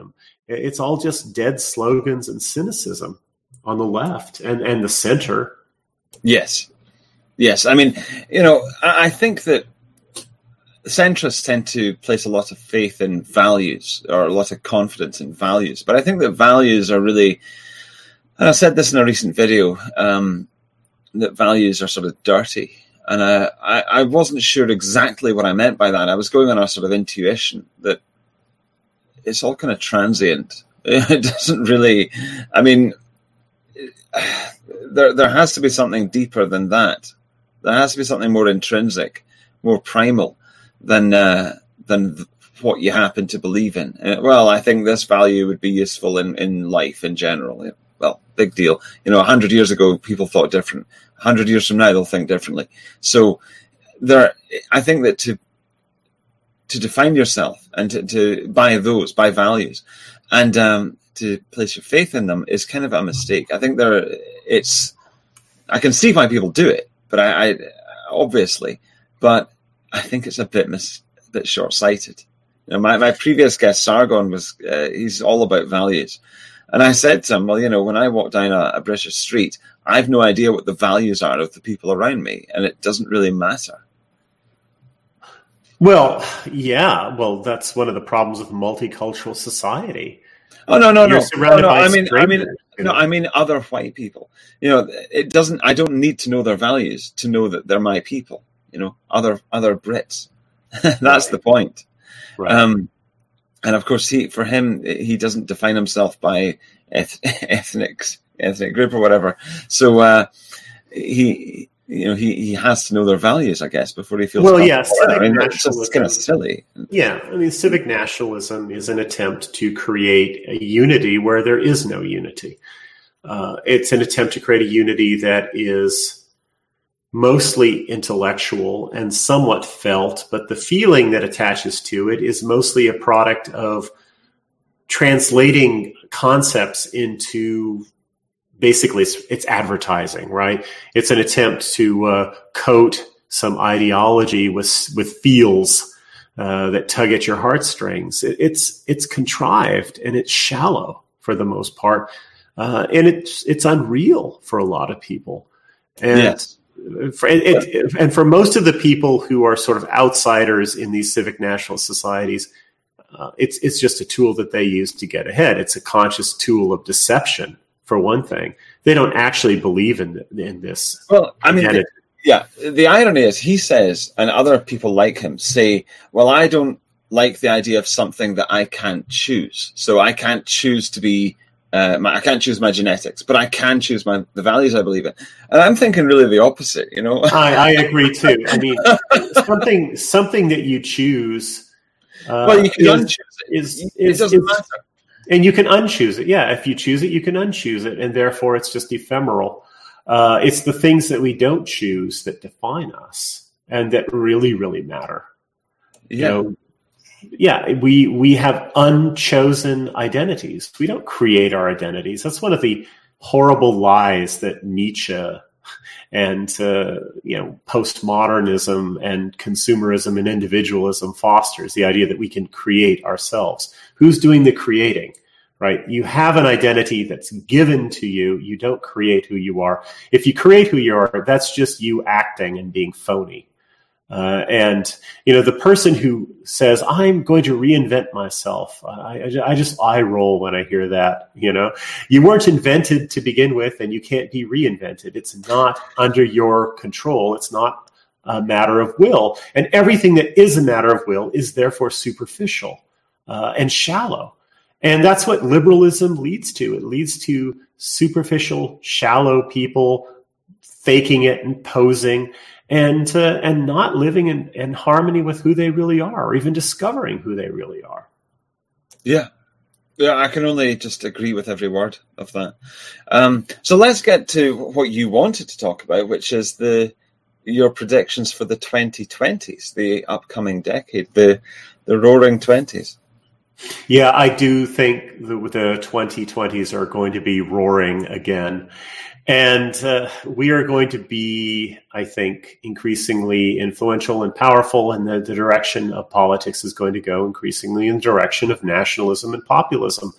It's all just dead slogans and cynicism on the left and, and the center. Yes. Yes. I mean, you know, I, I think that centrists tend to place a lot of faith in values or a lot of confidence in values. But I think that values are really, and I said this in a recent video, um, that values are sort of dirty. And uh, I, I wasn't sure exactly what I meant by that. I was going on a sort of intuition that it's all kind of transient. It doesn't really, I mean, there there has to be something deeper than that. There has to be something more intrinsic, more primal than uh, than what you happen to believe in. Uh, well, I think this value would be useful in, in life in general. Well, big deal. You know, a hundred years ago, people thought different. A hundred years from now, they'll think differently. So there, I think that to to define yourself and to, to by those, by values, and um, to place your faith in them is kind of a mistake. I think there, it's, I can see why people do it, but I, I obviously, but I think it's a bit mis, a bit short-sighted. You know, my, my previous guest, Sargon, was, uh, he's all about values. And I said to him, well, you know, when I walk down a, a British street, I have no idea what the values are of the people around me, and it doesn't really matter. Well, yeah. Well, that's one of the problems with multicultural society. Oh no, no, You're no. surrounded no, no by I mean, I mean, you no, know? I mean other white people. You know, it doesn't. I don't need to know their values to know that they're my people. You know, other other Brits. That's right. The point. Right. Um, and of course, he for him, he doesn't define himself by eth- ethnic ethnic group or whatever. So uh, he. You know, he, he has to know their values, I guess, before he feels. Well, yeah, civic I mean, nationalism. It's just kind of silly. Yeah, I mean, civic nationalism is an attempt to create a unity where there is no unity. Uh, it's an attempt to create a unity that is mostly intellectual and somewhat felt, but the feeling that attaches to it is mostly a product of translating concepts into. Basically, it's, it's advertising, right? It's an attempt to uh, coat some ideology with with feels uh, that tug at your heartstrings. It, it's it's contrived and it's shallow for the most part, uh, and it's it's unreal for a lot of people. And yes. for, it, it, and for most of the people who are sort of outsiders in these civic nationalist societies, uh, it's it's just a tool that they use to get ahead. It's a conscious tool of deception. For one thing, they don't actually believe in in this. Well, I mean, the, yeah. The irony is, he says, and other people like him say, "Well, I don't like the idea of something that I can't choose. So I can't choose to be, uh, my, I can't choose my genetics, but I can choose my the values I believe in." And I'm thinking really the opposite. You know, I, I agree too. I mean, something something that you choose. Uh, well, you can is, unchoose it. Is, it is, doesn't is, matter. And you can unchoose it. Yeah, if you choose it, you can unchoose it. And therefore, it's just ephemeral. Uh, it's the things that we don't choose that define us and that really, really matter. Yeah. You know, yeah, we we have unchosen identities. We don't create our identities. That's one of the horrible lies that Nietzsche and uh, you know postmodernism and consumerism and individualism fosters, the idea that we can create ourselves. Who's doing the creating, right? You have an identity that's given to you. You don't create who you are. If you create who you are, that's just you acting and being phony. Uh, and, you know, the person who says, I'm going to reinvent myself, I, I, I just eye roll when I hear that. You know, you weren't invented to begin with and you can't be reinvented. It's not under your control. It's not a matter of will. And everything that is a matter of will is therefore superficial uh, and shallow. And that's what liberalism leads to. It leads to superficial, shallow people faking it and posing. And uh, and not living in, in harmony with who they really are, or even discovering who they really are. Yeah, yeah, I can only just agree with every word of that. Um, so let's get to what you wanted to talk about, which is the your predictions for the twenty twenties, the upcoming decade, the the Roaring Twenties. Yeah, I do think the, the twenty twenties are going to be roaring again. And uh, we are going to be, I think, increasingly influential and powerful, and the, the direction of politics is going to go increasingly in the direction of nationalism and populism.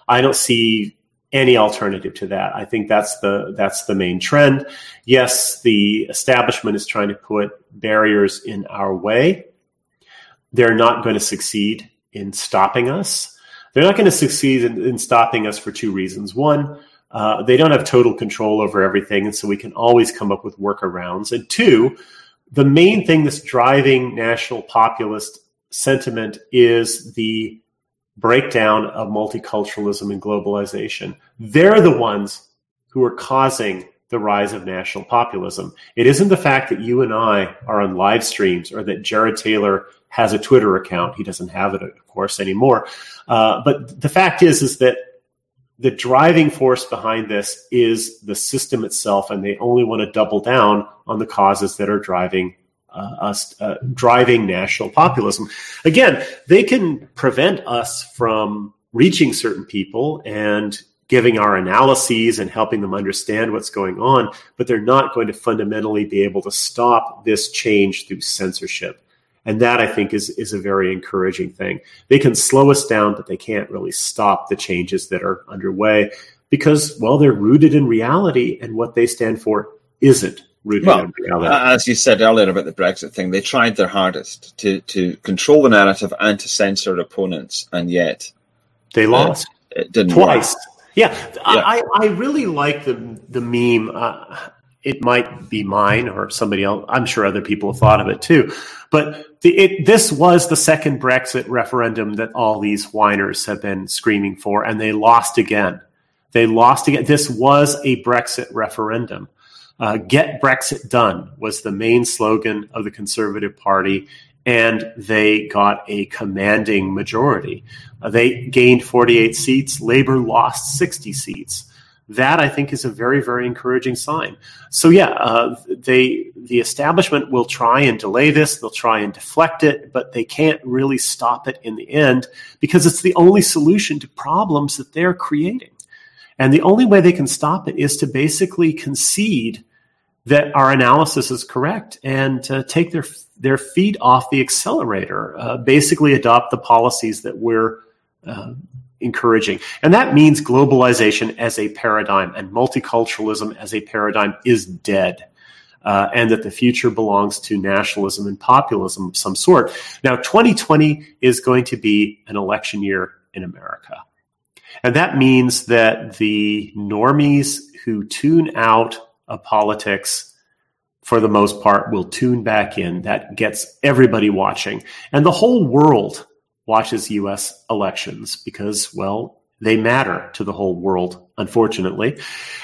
I don't see any alternative to that. I think that's the that's the main trend. Yes, the establishment is trying to put barriers in our way. They're not going to succeed in stopping us. They're not going to succeed in, in stopping us for two reasons. One, uh, they don't have total control over everything, and so we can always come up with workarounds. And two, the main thing that's driving national populist sentiment is the breakdown of multiculturalism and globalization. They're the ones who are causing the rise of national populism. It isn't the fact that you and I are on live streams or that Jared Taylor has a Twitter account. He doesn't have it, of course, anymore. Uh, but the fact is, is that the driving force behind this is the system itself, and they only want to double down on the causes that are driving uh, us, uh, driving national populism. Again, they can prevent us from reaching certain people and giving our analyses and helping them understand what's going on, but they're not going to fundamentally be able to stop this change through censorship. And that, I think, is, is a very encouraging thing. They can slow us down, but they can't really stop the changes that are underway because, well, they're rooted in reality, and what they stand for isn't rooted well, in reality. As you said earlier about the Brexit thing, they tried their hardest to, to control the narrative and to censor opponents, and yet they lost. It, it didn't twice. work. Yeah, yeah. I, I really like the the meme. Uh, it might be mine or somebody else. I'm sure other people have thought of it too. But the, it, this was the second Brexit referendum that all these whiners have been screaming for, and they lost again. They lost again. This was a Brexit referendum. Uh, Get Brexit Done was the main slogan of the Conservative Party, and they got a commanding majority. Uh, they gained forty-eight seats. Labour lost sixty seats. That, I think, is a very, very encouraging sign. So, yeah, uh, they the establishment will try and delay this. They'll try and deflect it, but they can't really stop it in the end because it's the only solution to problems that they're creating. And the only way they can stop it is to basically concede that our analysis is correct and uh, take their their feet off the accelerator, uh, basically adopt the policies that we're uh, encouraging. And that means globalization as a paradigm and multiculturalism as a paradigm is dead, uh, and that the future belongs to nationalism and populism of some sort. Now, twenty twenty is going to be an election year in America. And that means that the normies who tune out of politics, for the most part, will tune back in. That gets everybody watching. And the whole world watches U S elections because, well, they matter to the whole world, unfortunately.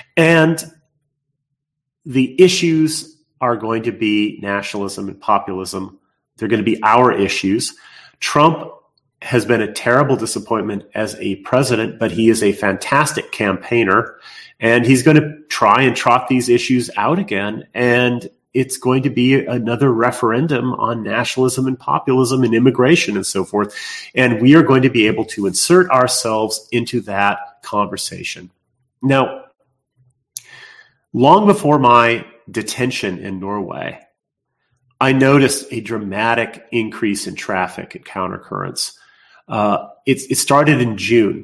And the issues are going to be nationalism and populism. They're going to be our issues. Trump has been a terrible disappointment as a president, but he is a fantastic campaigner, and he's going to try and trot these issues out again. And it's going to be another referendum on nationalism and populism and immigration and so forth. And we are going to be able to insert ourselves into that conversation. Now, long before my detention in Norway, I noticed a dramatic increase in traffic at Countercurrents. Uh, it, it started in June.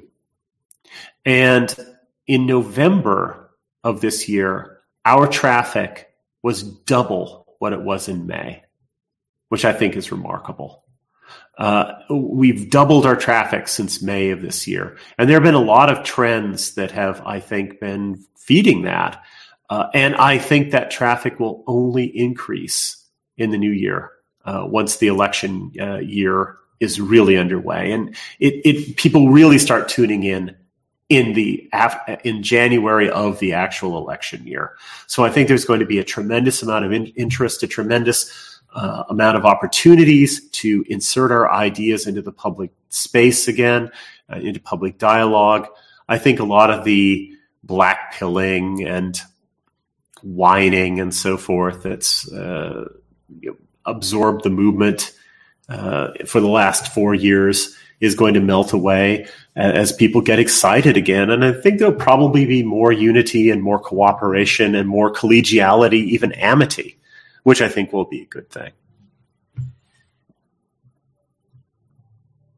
And in November of this year, our traffic was double what it was in May, which I think is remarkable. Uh, we've doubled our traffic since May of this year. And there have been a lot of trends that have, I think, been feeding that. Uh, and I think that traffic will only increase in the new year uh, once the election uh, year is really underway. And it, it people really start tuning in in the in January of the actual election year. So I think there's going to be a tremendous amount of in, interest, a tremendous uh, amount of opportunities to insert our ideas into the public space again, uh, into public dialogue. I think a lot of the black pilling and whining and so forth that's uh, you know, absorbed the movement uh, for the last four years is going to melt away as people get excited again. And I think there'll probably be more unity and more cooperation and more collegiality, even amity, which I think will be a good thing.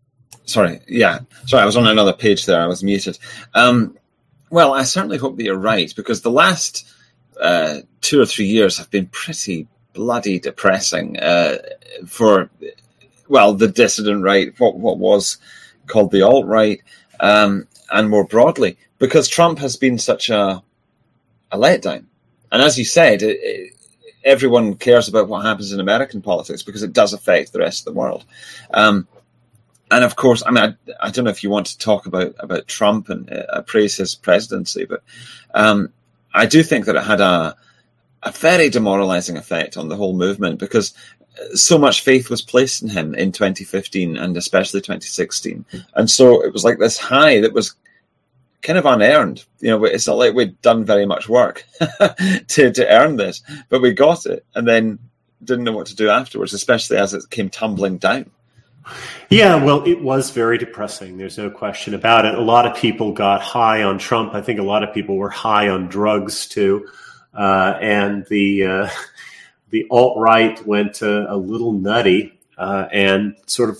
sorry, yeah, sorry, I was on another page there. I was muted. Um, well, I certainly hope that you're right, because the last uh, two or three years have been pretty bloody depressing uh, for, well, the dissident right, what what was called the alt-right, um, and more broadly, because Trump has been such a, a letdown. And as you said, it, it, everyone cares about what happens in American politics because it does affect the rest of the world. Um, and of course, I mean, I, I don't know if you want to talk about, about Trump and uh, praise his presidency, but um, I do think that it had a, a very demoralizing effect on the whole movement, because so much faith was placed in him in twenty fifteen and especially twenty sixteen. And so it was like this high that was kind of unearned. You know, it's not like we'd done very much work to, to earn this, but we got it and then didn't know what to do afterwards, especially as it came tumbling down. Yeah, well, it was very depressing. There's no question about it. A lot of people got high on Trump. I think a lot of people were high on drugs too. Uh, and the uh, the alt-right went uh, a little nutty uh, and sort of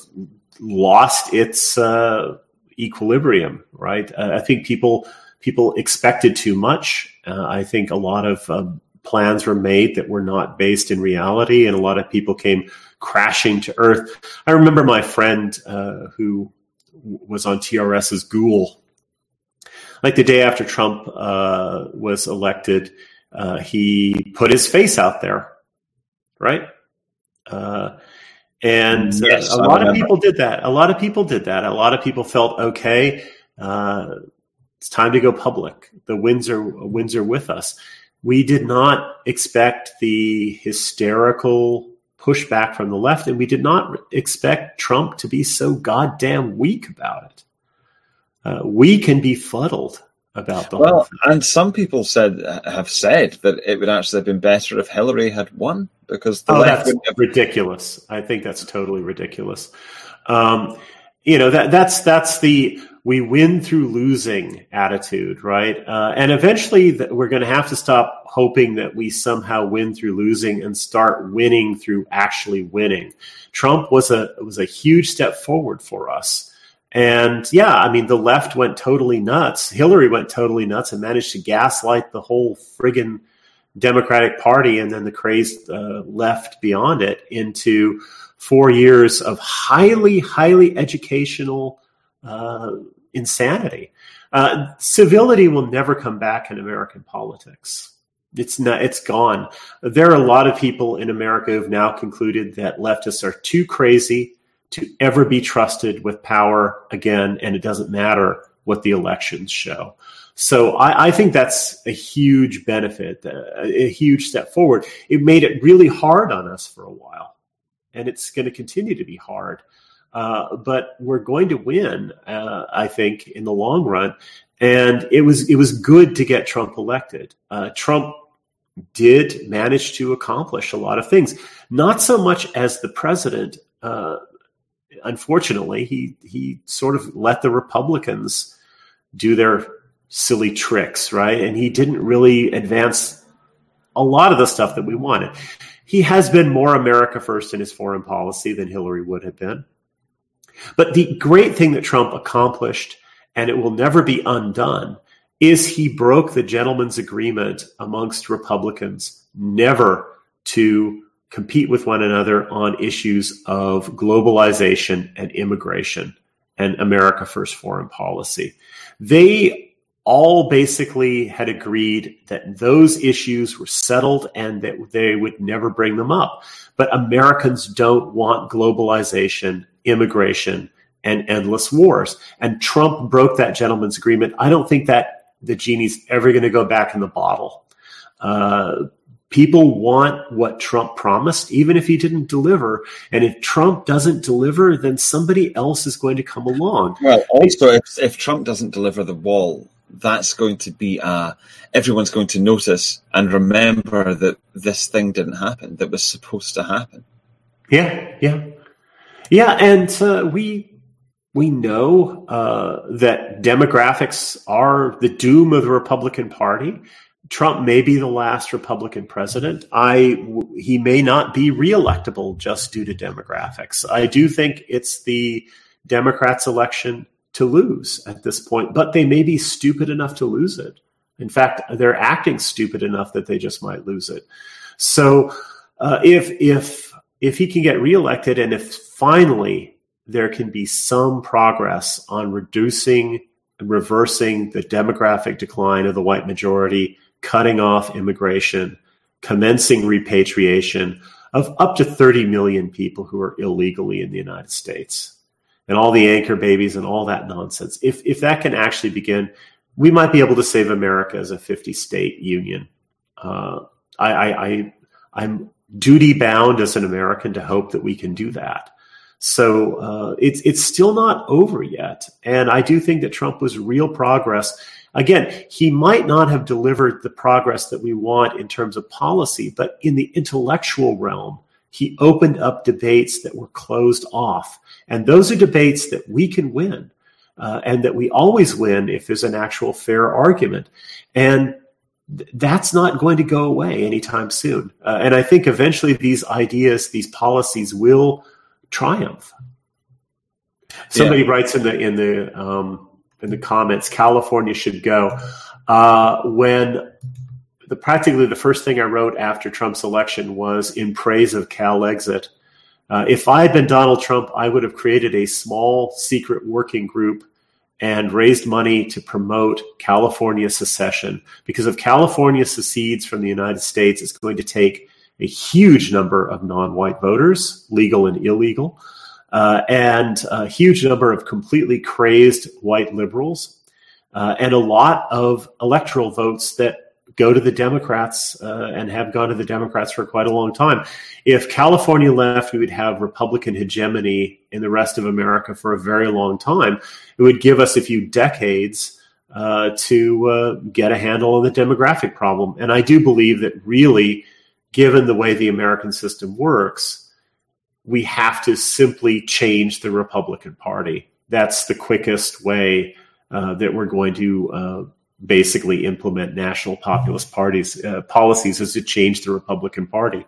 lost its uh, equilibrium, right? Uh, I think people people expected too much. Uh, I think a lot of uh, plans were made that were not based in reality, and a lot of people came crashing to earth. I remember my friend uh, who was on T R S's Ghoul, like the day after Trump uh, was elected, uh, he put his face out there, right? Uh, and yes, uh, a lot of people did that. A lot of people did that. A lot of people felt, okay, uh, it's time to go public. The winds are, winds are with us. We did not expect the hysterical pushback from the left, and we did not expect Trump to be so goddamn weak about it. Uh, we can be fuddled about the well, whole thing. And some people said have said that it would actually have been better if Hillary had won, because the oh, left that's have... ridiculous. I think that's totally ridiculous. Um, you know, that that's that's the we win through losing attitude, right? Uh, and eventually th- we're going to have to stop hoping that we somehow win through losing and start winning through actually winning. Trump was a was a huge step forward for us. And yeah, I mean, the left went totally nuts. Hillary went totally nuts and managed to gaslight the whole friggin' Democratic Party and then the crazed uh, left beyond it into four years of highly, highly educational uh, insanity. Uh, civility will never come back in American politics. It's not, it's gone. There are a lot of people in America who've now concluded that leftists are too crazy to ever be trusted with power again, and it doesn't matter what the elections show. So I, I think that's a huge benefit, a, a huge step forward. It made it really hard on us for a while, and it's going to continue to be hard. Uh, but we're going to win, uh, I think, in the long run. And it was it was good to get Trump elected. Uh, Trump did manage to accomplish a lot of things, not so much as the president. Uh, unfortunately, he he sort of let the Republicans do their silly tricks, right? And he didn't really advance a lot of the stuff that we wanted. He has been more America first in his foreign policy than Hillary would have been. But the great thing that Trump accomplished, and it will never be undone, is he broke the gentleman's agreement amongst Republicans never to compete with one another on issues of globalization and immigration and America First foreign policy. They all basically had agreed that those issues were settled and that they would never bring them up. But Americans don't want globalization, immigration, and endless wars. And Trump broke that gentleman's agreement. I don't think that the genie's ever going to go back in the bottle. Uh, people want what Trump promised, even if he didn't deliver. And if Trump doesn't deliver, then somebody else is going to come along. Well, also, if, if Trump doesn't deliver the wall, that's going to be, uh, everyone's going to notice and remember that this thing didn't happen, that was supposed to happen. Yeah, yeah. Yeah, and uh, we we know uh, that demographics are the doom of the Republican Party. Trump may be the last Republican president. I he may not be reelectable just due to demographics. I do think it's the Democrats' election to lose at this point, but they may be stupid enough to lose it. In fact, they're acting stupid enough that they just might lose it. So uh, if if if he can get reelected, and if finally there can be some progress on reducing and reversing the demographic decline of the white majority, cutting off immigration, commencing repatriation of up to thirty million people who are illegally in the United States, and all the anchor babies and all that nonsense. If if that can actually begin, we might be able to save America as a fifty-state union. Uh, I, I, I, I'm duty-bound as an American to hope that we can do that. So uh, it's it's still not over yet. And I do think that Trump was real progress. Again, he might not have delivered the progress that we want in terms of policy, but in the intellectual realm, he opened up debates that were closed off. And those are debates that we can win. Uh, and that we always win if there's an actual fair argument. And th- that's not going to go away anytime soon. Uh, and I think eventually these ideas, these policies will triumph. Somebody yeah. writes in the in the um, in the comments, California should go. Uh, when the practically the first thing I wrote after Trump's election was in praise of CalExit. Uh, if I had been Donald Trump, I would have created a small secret working group and raised money to promote California secession. Because if California secedes from the United States, it's going to take a huge number of non-white voters, legal and illegal, uh, and a huge number of completely crazed white liberals, uh, and a lot of electoral votes that go to the Democrats uh, and have gone to the Democrats for quite a long time. If California left, we would have Republican hegemony in the rest of America for a very long time. It would give us a few decades uh, to uh, get a handle on the demographic problem. And I do believe that really, given the way the American system works, we have to simply change the Republican Party. That's the quickest way uh, that we're going to uh, basically implement national populist parties uh, policies is to change the Republican Party.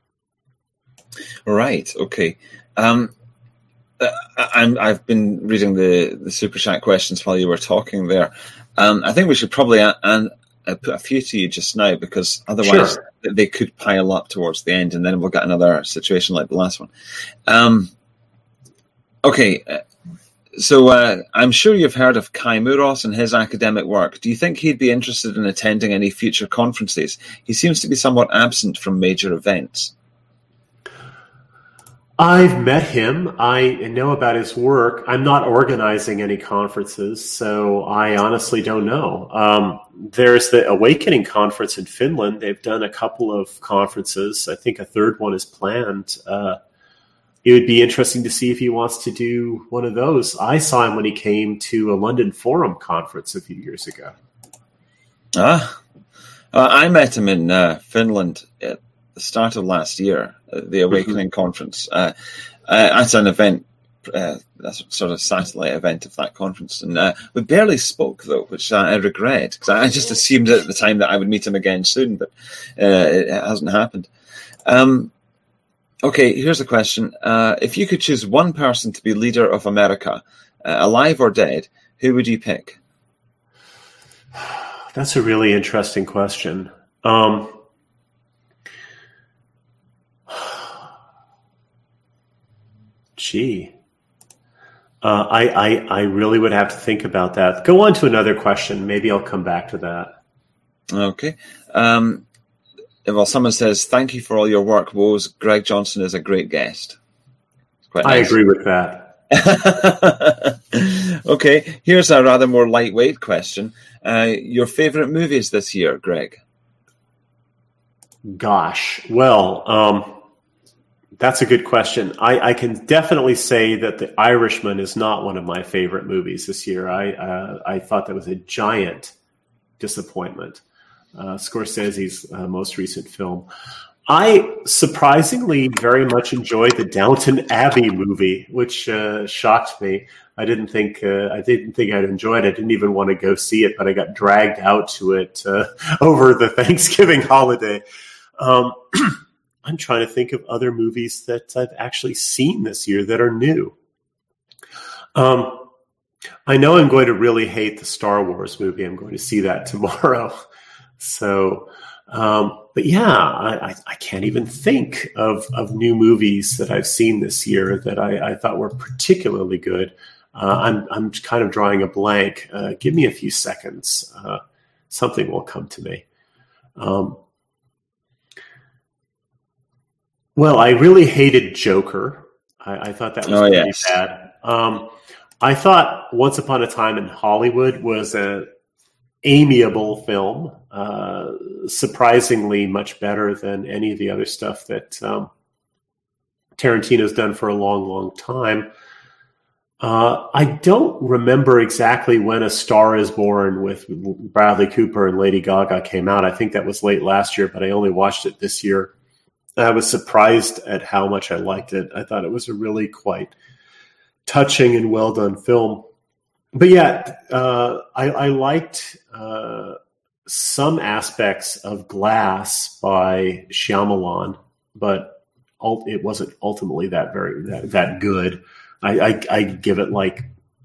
Right. Okay. Um, I'm, I've been reading the, the Super Chat questions while you were talking there. Um, I think we should probably a, a, a put a few to you just now, because otherwise sure. they could pile up towards the end, and then we'll get another situation like the last one. Um, okay. So uh, I'm sure you've heard of Kai Mouros and his academic work. Do you think he'd be interested in attending any future conferences? He seems to be somewhat absent from major events. I've met him. I know about his work. I'm not organizing any conferences, so I honestly don't know. Um, there's the Awakening Conference in Finland. They've done a couple of conferences. I think a third one is planned. Uh, It would be interesting to see if he wants to do one of those. I saw him when he came to a London Forum conference a few years ago. Ah, uh, I met him in uh, Finland at the start of last year, uh, the Awakening mm-hmm. conference. Uh, uh, at an event, uh, a sort of satellite event of that conference. And uh, we barely spoke, though, which uh, I regret, because I just assumed at the time that I would meet him again soon, but uh, it hasn't happened. Um Okay, here's a question. Uh, if you could choose one person to be leader of America, uh, alive or dead, who would you pick? That's a really interesting question. Um, gee, uh, I, I, I really would have to think about that. Go on to another question. Maybe I'll come back to that. Okay. Um, Well, someone says, thank you for all your work, Woes. Greg Johnson is a great guest. Quite nice. I agree with that. Okay, here's a rather more lightweight question. Uh, your favorite movies this year, Greg? Gosh, well, um, that's a good question. I, I can definitely say that The Irishman is not one of my favorite movies this year. I, uh, I thought that was a giant disappointment. Uh, Scorsese's uh, most recent film. I surprisingly very much enjoyed the Downton Abbey movie, which uh, shocked me. I didn't think uh, I didn't think I'd enjoy it. I didn't even want to go see it, but I got dragged out to it uh, over the Thanksgiving holiday. Um, I'm trying to think of other movies that I've actually seen this year that are new. Um, I know I'm going to really hate the Star Wars movie. I'm going to see that tomorrow. So, um, but yeah, I, I can't even think of, of new movies that I've seen this year that I, I thought were particularly good. Uh, I'm I'm kind of drawing a blank. Uh, give me a few seconds. Uh, something will come to me. Um, well, I really hated Joker. I, I thought that was oh, pretty yes. bad. Um, I thought Once Upon a Time in Hollywood was a amiable film, uh, surprisingly much better than any of the other stuff that um, Tarantino's done for a long, long time. Uh, I don't remember exactly when A Star is Born with Bradley Cooper and Lady Gaga came out. I think that was late last year, but I only watched it this year. I was surprised at how much I liked it. I thought it was a really quite touching and well done film. But yeah, uh, I, I liked uh, some aspects of Glass by Shyamalan, but it wasn't ultimately that very that, that good. I, I, I give it like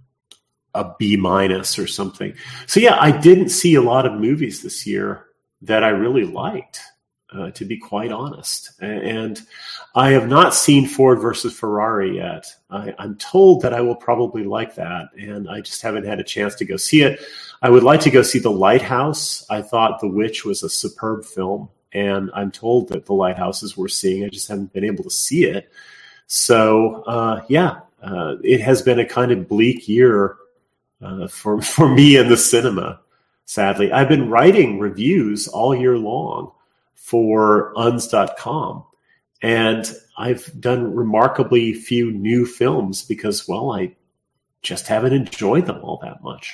a B minus or something. So yeah, I didn't see a lot of movies this year that I really liked, uh, to be quite honest. And I have not seen Ford versus Ferrari yet. I, I'm told that I will probably like that, and I just haven't had a chance to go see it. I would like to go see The Lighthouse. I thought The Witch was a superb film, and I'm told that The Lighthouse is worth seeing. I just haven't been able to see it. So uh, yeah. Uh, it has been a kind of bleak year uh, for for me in the cinema, sadly. I've been writing reviews all year long for U N S dot com, and I've done remarkably few new films because, well, I just haven't enjoyed them all that much.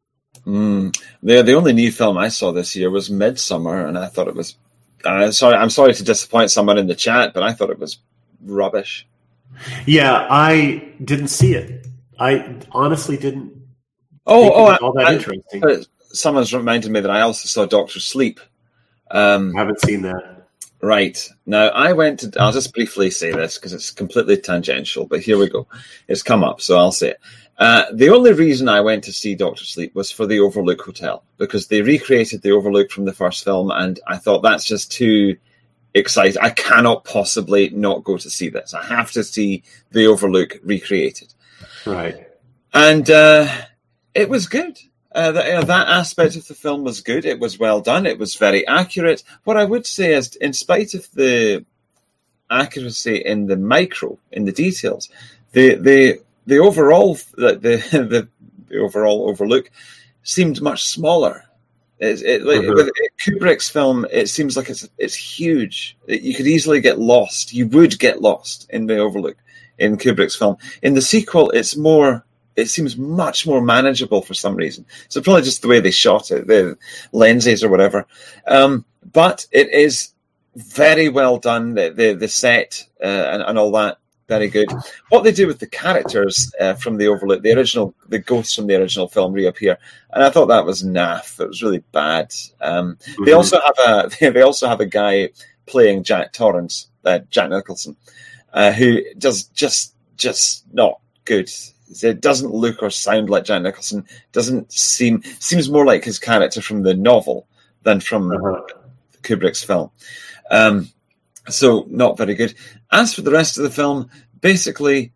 Mm. The, the only new film I saw this year was Midsummer, and I thought it was... Uh, sorry, I'm sorry to disappoint someone in the chat, but I thought it was rubbish. Yeah, I didn't see it. I honestly didn't. Oh, think oh, it was all that I, interesting. I, someone's reminded me that I also saw Doctor Sleep. Um, I haven't seen that. Right. Now, I went to... I'll just briefly say this because it's completely tangential, but here we go. It's come up, so I'll say it. Uh, the only reason I went to see Doctor Sleep was for the Overlook Hotel, because they recreated the Overlook from the first film, and I thought that's just too... excited. I cannot possibly not go to see this. I have to see the Overlook recreated. Right. And uh, it was good. Uh, that, you know, that aspect of the film was good. It was well done. It was very accurate. What I would say is, in spite of the accuracy in the micro, in the details, the the the overall the the, the overall Overlook seemed much smaller. It, it, mm-hmm. With Kubrick's film, it seems like it's it's huge. You could easily get lost. You would get lost in the Overlook in Kubrick's film. In the sequel, it's more. It seems much more manageable for some reason. So probably just the way they shot it, the lenses or whatever. Um, but it is very well done. The the, the set uh, and, and all that, very good. What they do with the characters uh, from the Overlook, the original, the ghosts from the original film reappear, and I thought that was naff. It was really bad. Um, mm-hmm. They also have a they also have a guy playing Jack Torrance, uh, Jack Nicholson, uh, who does just just not good. It doesn't look or sound like Jack Nicholson. Doesn't seem seems more like his character from the novel than from uh-huh. Kubrick's film. Um, so not very good. As for the rest of the film, basically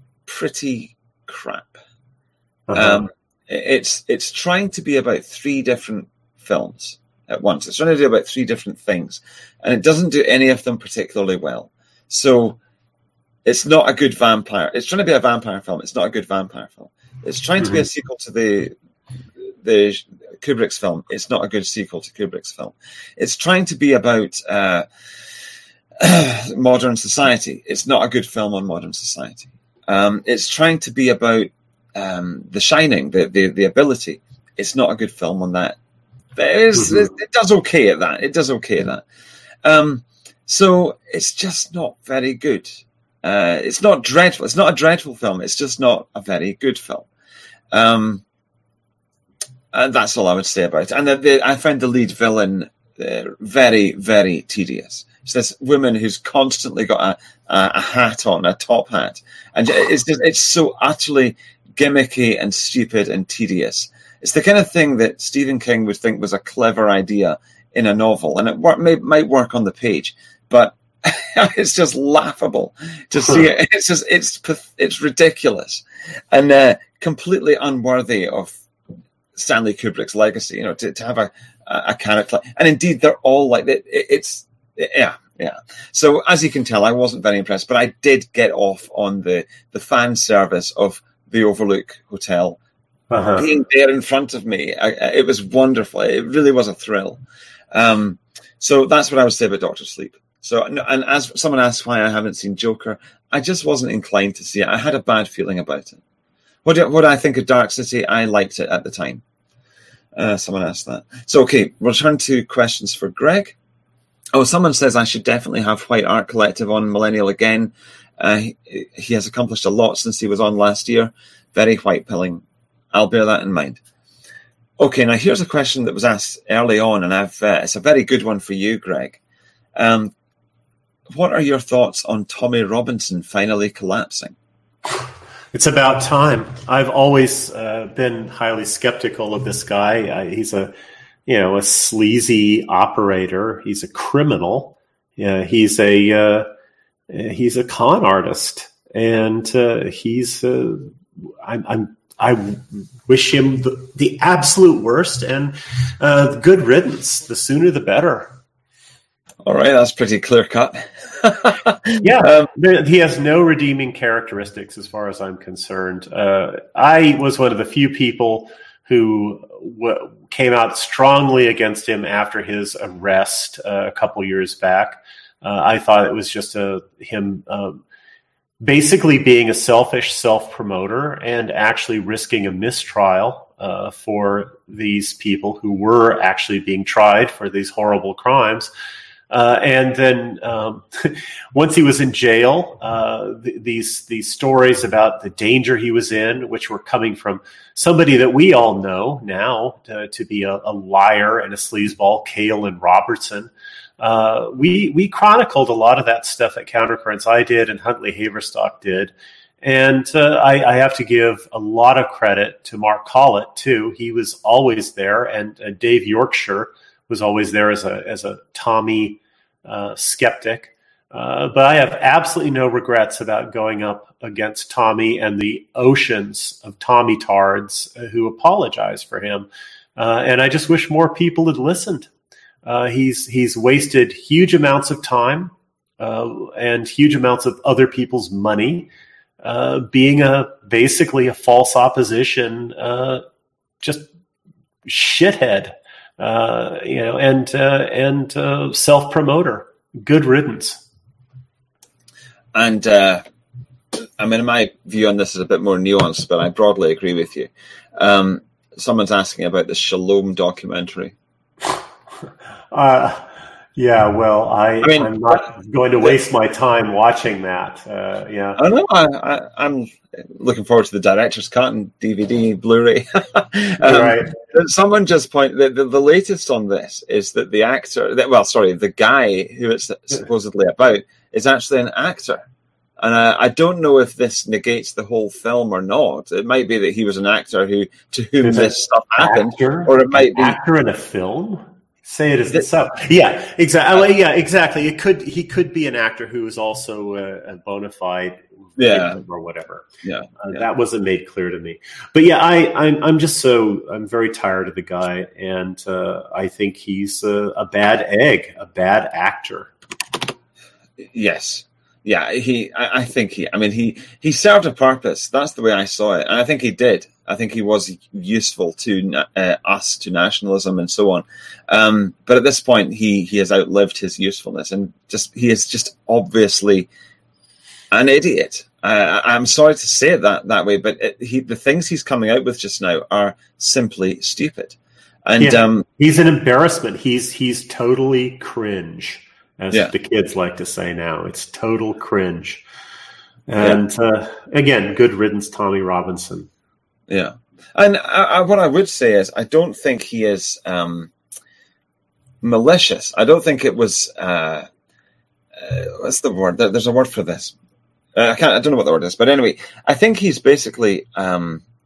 pretty crap. Uh-huh. Um, it's it's trying to be about three different films at once. It's trying to do about three different things, and it doesn't do any of them particularly well. So. It's not a good vampire. It's trying to be a vampire film. It's not a good vampire film. It's trying mm-hmm. to be a sequel to the the Kubrick's film. It's not a good sequel to Kubrick's film. It's trying to be about uh, modern society. It's not a good film on modern society. Um, it's trying to be about um, The Shining, the, the the ability. It's not a good film on that. It, is, mm-hmm. it, it does okay at that. It does okay at that. Um, so it's just not very good. Uh, it's not dreadful. It's not a dreadful film. It's just not a very good film. Um, and that's all I would say about it. And the, the, I found the lead villain uh, very, very tedious. It's this woman who's constantly got a, a, a hat on, a top hat. And it's just, it's so utterly gimmicky and stupid and tedious. It's the kind of thing that Stephen King would think was a clever idea in a novel, and it wor- may, might work on the page, but it's just laughable to see it. It's just it's it's ridiculous and uh, completely unworthy of Stanley Kubrick's legacy. You know, to, to have a a character, and indeed they're all like it, it's yeah yeah. So as you can tell, I wasn't very impressed, but I did get off on the the fan service of the Overlook Hotel. Uh-huh. Being there in front of me, I, it was wonderful. It really was a thrill. Um, so that's what I would say about Doctor Sleep. So, and as someone asked why I haven't seen Joker, I just wasn't inclined to see it. I had a bad feeling about it. What do, what do I think of Dark City? I liked it at the time. Uh, someone asked that. So, okay, we'll turn to questions for Greg. Oh, someone says I should definitely have White Art Collective on Millennial again. Uh, he, he has accomplished a lot since he was on last year. Very white-pilling. I'll bear that in mind. Okay, now here's a question that was asked early on, and I've uh, it's a very good one for you, Greg. Um, what are your thoughts on Tommy Robinson finally collapsing? It's about time. I've always uh, been highly skeptical of this guy. I, he's a, you know, a sleazy operator. He's a criminal. Yeah, he's a uh, he's a con artist, and uh, he's. Uh, I'm. I'm I wish him the, the absolute worst and uh, good riddance. The sooner, the better. All right, that's pretty clear cut. yeah, um, there, he has no redeeming characteristics as far as I'm concerned. Uh, I was one of the few people who w- came out strongly against him after his arrest uh, a couple years back. Uh, I thought it was just a him. Um, Basically being a selfish self-promoter and actually risking a mistrial uh, for these people who were actually being tried for these horrible crimes. Uh, and then um, once he was in jail, uh, th- these these stories about the danger he was in, which were coming from somebody that we all know now to, to be a, a liar and a sleazeball, Kaelin Robertson. Uh, we we chronicled a lot of that stuff at Countercurrents. I did, and Huntley Haverstock did. And uh, I, I have to give a lot of credit to Mark Collett, too. He was always there, and uh, Dave Yorkshire was always there as a as a Tommy uh, skeptic. Uh, but I have absolutely no regrets about going up against Tommy and the oceans of Tommy Tards who apologize for him. Uh, and I just wish more people had listened. Uh, he's he's wasted huge amounts of time uh, and huge amounts of other people's money uh, being a basically a false opposition, uh, just shithead, uh, you know, and uh, and uh, self promoter. Good riddance. And uh, I mean, my view on this is a bit more nuanced, but I broadly agree with you. Um, someone's asking about the Shalom documentary. Uh, yeah, well, I, I mean, I'm not going to waste my time watching that. Uh, yeah, I don't know. I, I, I'm looking forward to the director's cut and D V D, Blu-ray. um, right. Someone just pointed the, the, the latest on this is that the actor, that, well, sorry, the guy who it's supposedly about is actually an actor. And I, I don't know if this negates the whole film or not. It might be that he was an actor who to whom is this stuff happened, actor? or it might an be actor in a film. Say it as it's so. Yeah, exactly. Yeah, exactly. It could he could be an actor who is also a, a bona fide yeah or whatever. Yeah. Uh, yeah, that wasn't made clear to me. But yeah, I I'm, I'm just so I'm very tired of the guy, and uh, I think he's a, a bad egg, a bad actor. Yes. Yeah, he. I, I think he. I mean, he, he served a purpose. That's the way I saw it, and I think he did. I think he was useful to uh, us, to nationalism, and so on. Um, but at this point, he he has outlived his usefulness, and just he is just obviously an idiot. Uh, I'm sorry to say it that that way, but it, he, the things he's coming out with just now are simply stupid. And yeah, um, he's an embarrassment. He's he's totally cringe. As yeah. the kids like to say now. It's total cringe. And yeah. uh, again, good riddance, Tommy Robinson. Yeah. And I, I, what I would say is I don't think he is um, malicious. I don't think it was, uh, uh, what's the word? There's a word for this. Uh, I can't, I don't know what the word is. But anyway, I think he's basically um,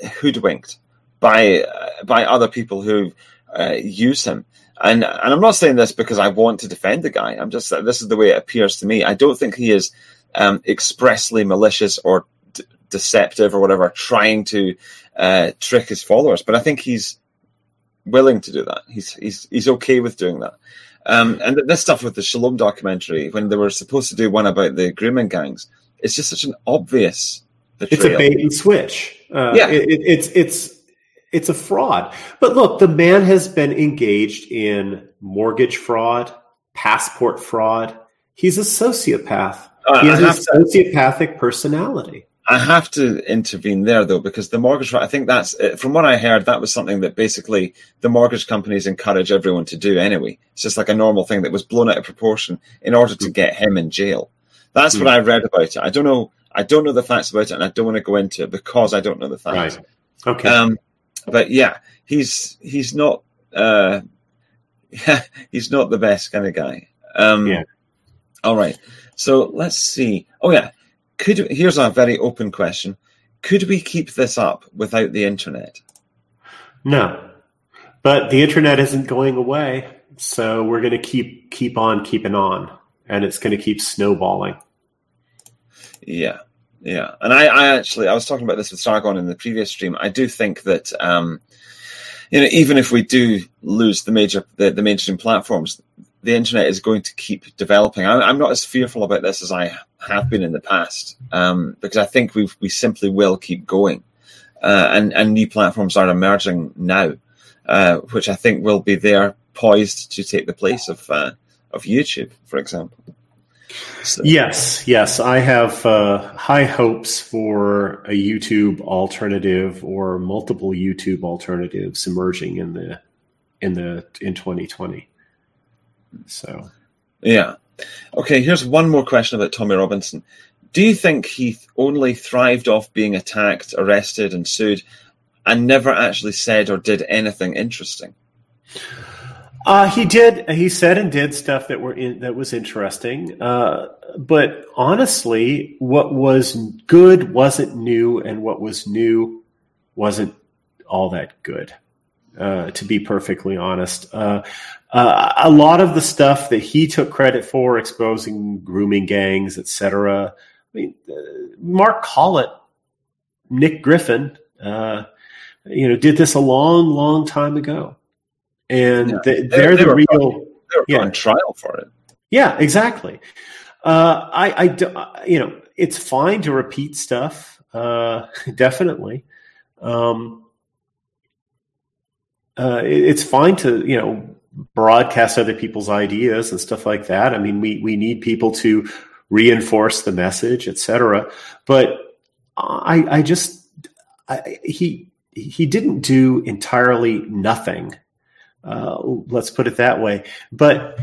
hoodwinked by uh, by other people who uh, use him. And and I'm not saying this because I want to defend the guy. I'm just this is the way it appears to me. I don't think he is um, expressly malicious or d- deceptive or whatever, trying to uh, trick his followers. But I think he's willing to do that. He's he's he's okay with doing that. Um, and this stuff with the Shalom documentary, when they were supposed to do one about the grooming gangs, it's just such an obvious betrayal. It's a bait and switch. Uh, yeah, it, it, it's it's it's a fraud. But look, the man has been engaged in mortgage fraud, passport fraud. He's a sociopath. Uh, he has a sociopathic to, personality. I have to intervene there, though, because the mortgage fraud, I think that's, from what I heard, that was something that basically the mortgage companies encourage everyone to do anyway. It's just like a normal thing that was blown out of proportion in order to get him in jail. That's mm. what I read about it. I don't know. I don't know the facts about it, and I don't want to go into it because I don't know the facts. Right. Okay. Um, but yeah, he's he's not uh, he's not the best kind of guy. Um, yeah. All right. So let's see. Oh yeah. Could here's a very open question: could we keep this up without the internet? No, but the internet isn't going away, so we're going to keep keep on keeping on, and it's going to keep snowballing. Yeah, yeah, and I, I actually I was talking about this with Sargon in the previous stream. I do think that um, you know, even if we do lose the major the, the mainstream platforms, the internet is going to keep developing. I, I'm not as fearful about this as I have been in the past, um, because I think we we simply will keep going, uh, and and new platforms are emerging now, uh, which I think will be there poised to take the place of uh, of YouTube, for example. So. Yes, yes, I have uh, high hopes for a YouTube alternative or multiple YouTube alternatives emerging in the in the in twenty twenty. So, yeah. Okay, here's one more question about Tommy Robinson. Do you think he only thrived off being attacked, arrested, and sued, and never actually said or did anything interesting? Uh, he did. He said and did stuff that were in, that was interesting. Uh, but honestly, what was good wasn't new, and what was new wasn't all that good. Uh, to be perfectly honest, uh, uh, a lot of the stuff that he took credit for, exposing grooming gangs, et cetera. I mean, uh, Mark Collett, Nick Griffin, uh, you know, did this a long, long time ago, and yeah. they, they're they, the they real. Probably, they were yeah. on trial for it. Yeah, exactly. Uh, I, I do, you know, it's fine to repeat stuff, uh, definitely. Um, Uh, it, it's fine to, you know, broadcast other people's ideas and stuff like that. I mean, we, we need people to reinforce the message, et cetera. But I, I just, I, he, he didn't do entirely nothing. Uh, let's put it that way. But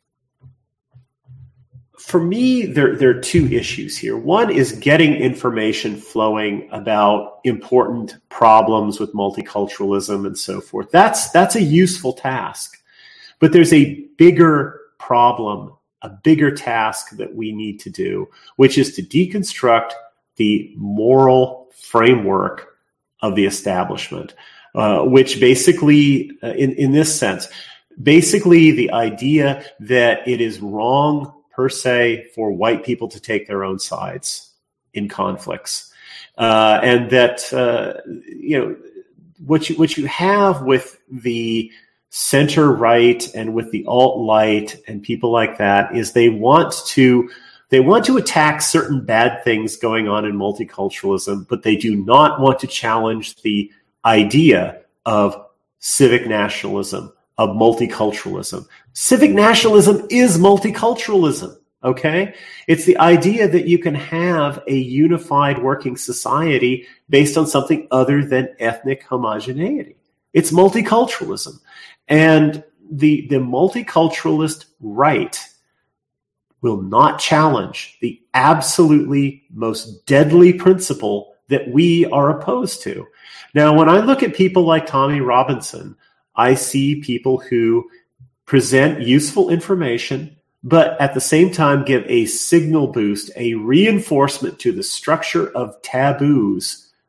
for me, there, there are two issues here. One is getting information flowing about important problems with multiculturalism and so forth. That's, that's a useful task. But there's a bigger problem, a bigger task that we need to do, which is to deconstruct the moral framework of the establishment, uh, which basically, uh, in, in this sense, basically the idea that it is wrong per se for white people to take their own sides in conflicts, uh, and that uh, you know what you what you have with the center right and with the alt-right and people like that is they want to they want to attack certain bad things going on in multiculturalism, but they do not want to challenge the idea of civic nationalism, of multiculturalism. Civic nationalism is multiculturalism, okay? It's the idea that you can have a unified working society based on something other than ethnic homogeneity. It's multiculturalism. And the, the multiculturalist right will not challenge the absolutely most deadly principle that we are opposed to. Now, when I look at people like Tommy Robinson, I see people who present useful information, but at the same time give a signal boost, a reinforcement to the structure of taboos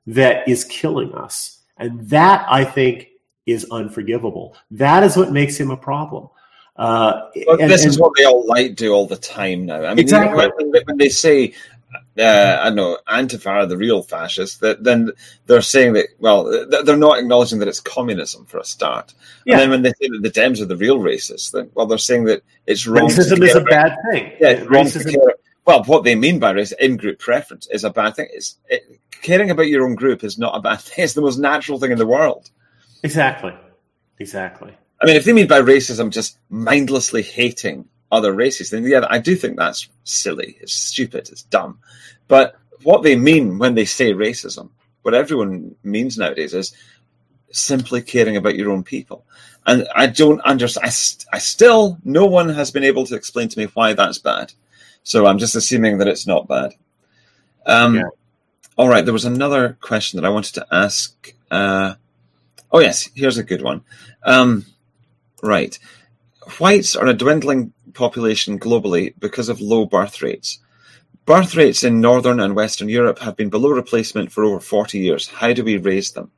that is killing us. And that, I think, is unforgivable. That is what makes him a problem. Uh, well, and, this and, is what they all like do all the time now. I mean, exactly. when, when they say, uh, I don't know, Antifa are the real fascists, that then they're saying that, well, they're not acknowledging that it's communism for a start. Yeah. And then when they say that the Dems are the real racists, then, well, they're saying that it's wrong. Racism is a bad thing. Yeah, it's wrong racism. to care. Well, what they mean by race, in-group preference is a bad thing. It's, it, caring about your own group is not a bad thing. It's the most natural thing in the world. Exactly. Exactly. I mean, if they mean by racism just mindlessly hating other races, then yeah, I do think that's silly. It's stupid. It's dumb. But what they mean when they say racism, what everyone means nowadays is simply caring about your own people. And I don't understand. I, st- I still, no one has been able to explain to me why that's bad. So I'm just assuming that it's not bad. Um, yeah. All right. There was another question that I wanted to ask. Uh, oh, yes. Here's a good one. Um, right. Whites are a dwindling population globally because of low birth rates. Birth rates in Northern and Western Europe have been below replacement for over forty years. How do we raise them?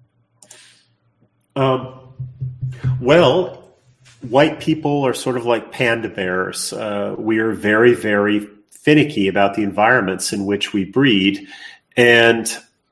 Um, well... White people are sort of like panda bears. Uh, we are very, very finicky about the environments in which we breed. And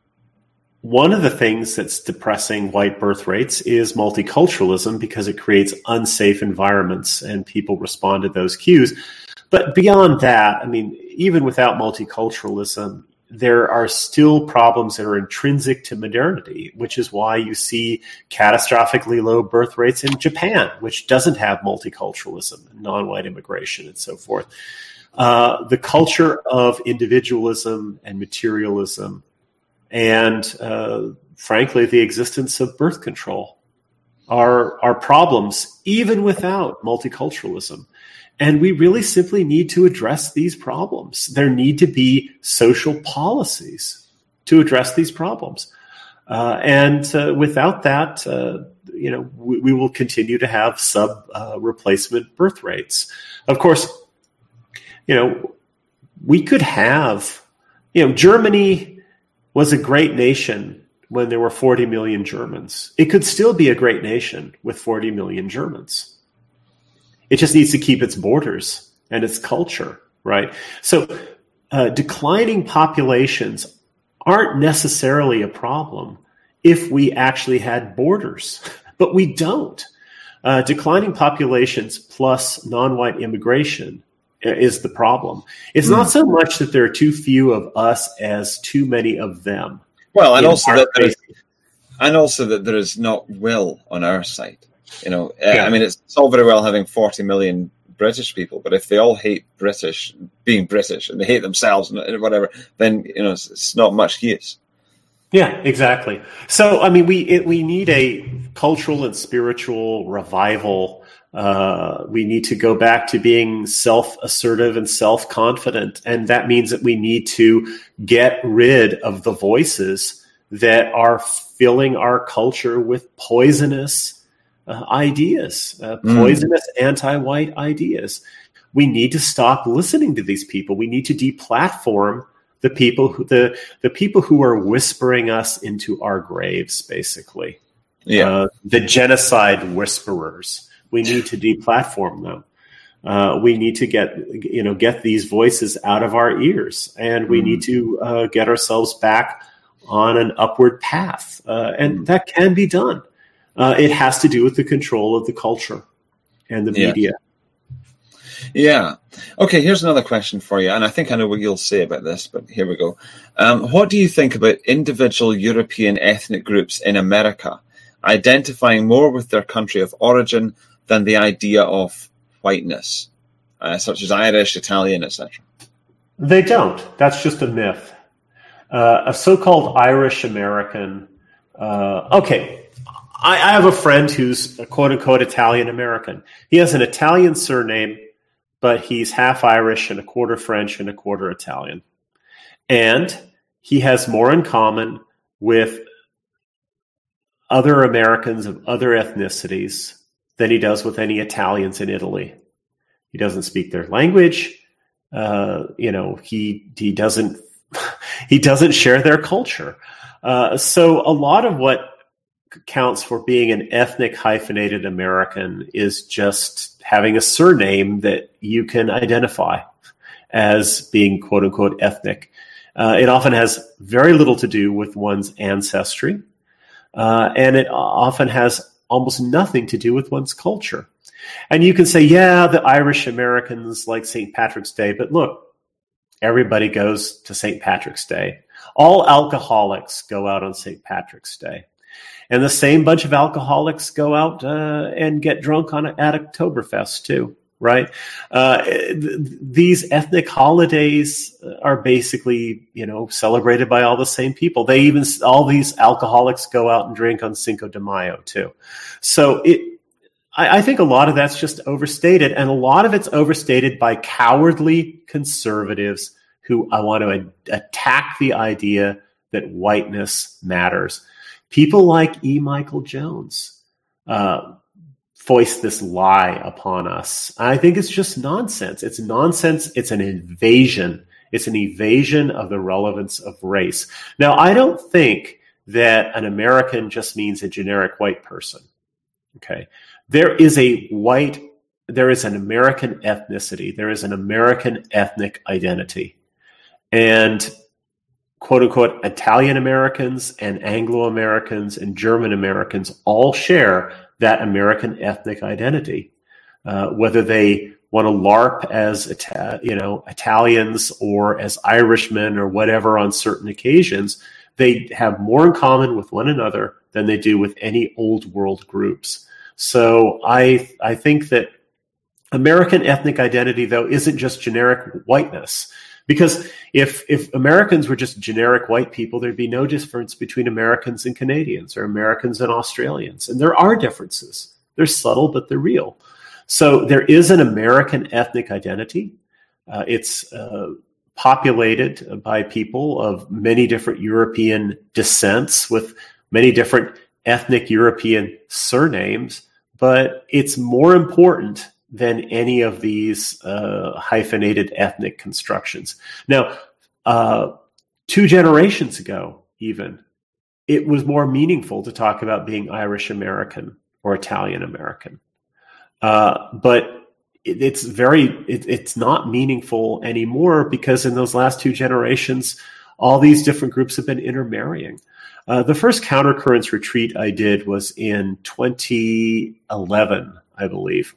one of the things that's depressing white birth rates is multiculturalism, because it creates unsafe environments and people respond to those cues. But beyond that, I mean, even without multiculturalism, there are still problems that are intrinsic to modernity, which is why you see catastrophically low birth rates in Japan, which doesn't have multiculturalism, non-white immigration, and so forth. Uh, the culture of individualism and materialism and, uh, frankly, the existence of birth control are, are problems, even without multiculturalism. And we really simply need to address these problems. There need to be social policies to address these problems. Uh, and uh, without that, uh, you know, we, we will continue to have sub-replacement uh, birth rates. Of course, you know, we could have, you know, Germany was a great nation when there were forty million Germans. It could still be a great nation with forty million Germans. It just needs to keep its borders and its culture, right? So uh, declining populations aren't necessarily a problem if we actually had borders, but we don't. Uh, declining populations plus non-white immigration is the problem. It's mm. not so much that there are too few of us as too many of them. Well, and also that there is, and also that there is not will on our side. You know, uh, yeah. I mean, it's, it's all very well having forty million British people, but if they all hate British, being British, and they hate themselves and whatever, then, you know, it's, it's not much use. Yeah, exactly. So, I mean, we it, we need a cultural and spiritual revival. Uh, we need to go back to being self-assertive and self-confident, and that means that we need to get rid of the voices that are filling our culture with poisonous Uh, ideas, uh, poisonous mm. anti-white ideas. We need to stop listening to these people. We need to deplatform the people who the the people who are whispering us into our graves, basically. Yeah, uh, the genocide whisperers. We need to deplatform them. Uh, we need to get you know get these voices out of our ears, and we mm. need to uh, get ourselves back on an upward path, uh, and mm. that can be done. Uh, it has to do with the control of the culture and the media. Yeah. Okay, here's another question for you, and I think I know what you'll say about this, but here we go. Um, what do you think about individual European ethnic groups in America identifying more with their country of origin than the idea of whiteness, uh, such as Irish, Italian, et cetera? They don't. That's just a myth. Uh, a so-called Irish American. Uh, okay. I have a friend who's a quote-unquote Italian-American. He has an Italian surname, but he's half Irish and a quarter French and a quarter Italian. And he has more in common with other Americans of other ethnicities than he does with any Italians in Italy. He doesn't speak their language. Uh, you know, he he doesn't he doesn't share their culture. Uh, so a lot of what counts for being an ethnic hyphenated American is just having a surname that you can identify as being quote unquote ethnic. Uh, it often has very little to do with one's ancestry, uh, and it often has almost nothing to do with one's culture. And you can say, yeah, the Irish Americans like Saint Patrick's Day, but look, everybody goes to Saint Patrick's Day. All alcoholics go out on Saint Patrick's Day. And the same bunch of alcoholics go out uh, and get drunk on at Oktoberfest too, right? Uh, th- these ethnic holidays are basically, you know, celebrated by all the same people. They even, all these alcoholics go out and drink on Cinco de Mayo too. So it, I, I think a lot of that's just overstated, and a lot of it's overstated by cowardly conservatives who I want to a- attack the idea that whiteness matters. People like E. Michael Jones uh, foist this lie upon us. I think it's just nonsense. It's nonsense. It's an invasion. It's an evasion of the relevance of race. Now, I don't think that an American just means a generic white person. Okay. There is a white, there is an American ethnicity. There is an American ethnic identity. And quote unquote, Italian Americans and Anglo Americans and German Americans all share that American ethnic identity. Uh, whether they want to LARP as, Ita- you know, Italians or as Irishmen or whatever on certain occasions, they have more in common with one another than they do with any old world groups. So I, I think that American ethnic identity, though, isn't just generic whiteness. Because if if Americans were just generic white people, there'd be no difference between Americans and Canadians or Americans and Australians. And there are differences. They're subtle, but they're real. So there is an American ethnic identity. Uh, it's uh, populated by people of many different European descents with many different ethnic European surnames. But it's more important than any of these uh, hyphenated ethnic constructions. Now, uh, two generations ago, even, it was more meaningful to talk about being Irish American or Italian American. Uh, but it, it's very, it, it's not meaningful anymore because in those last two generations, all these different groups have been intermarrying. Uh, the first Countercurrents retreat I did was in twenty eleven, I believe.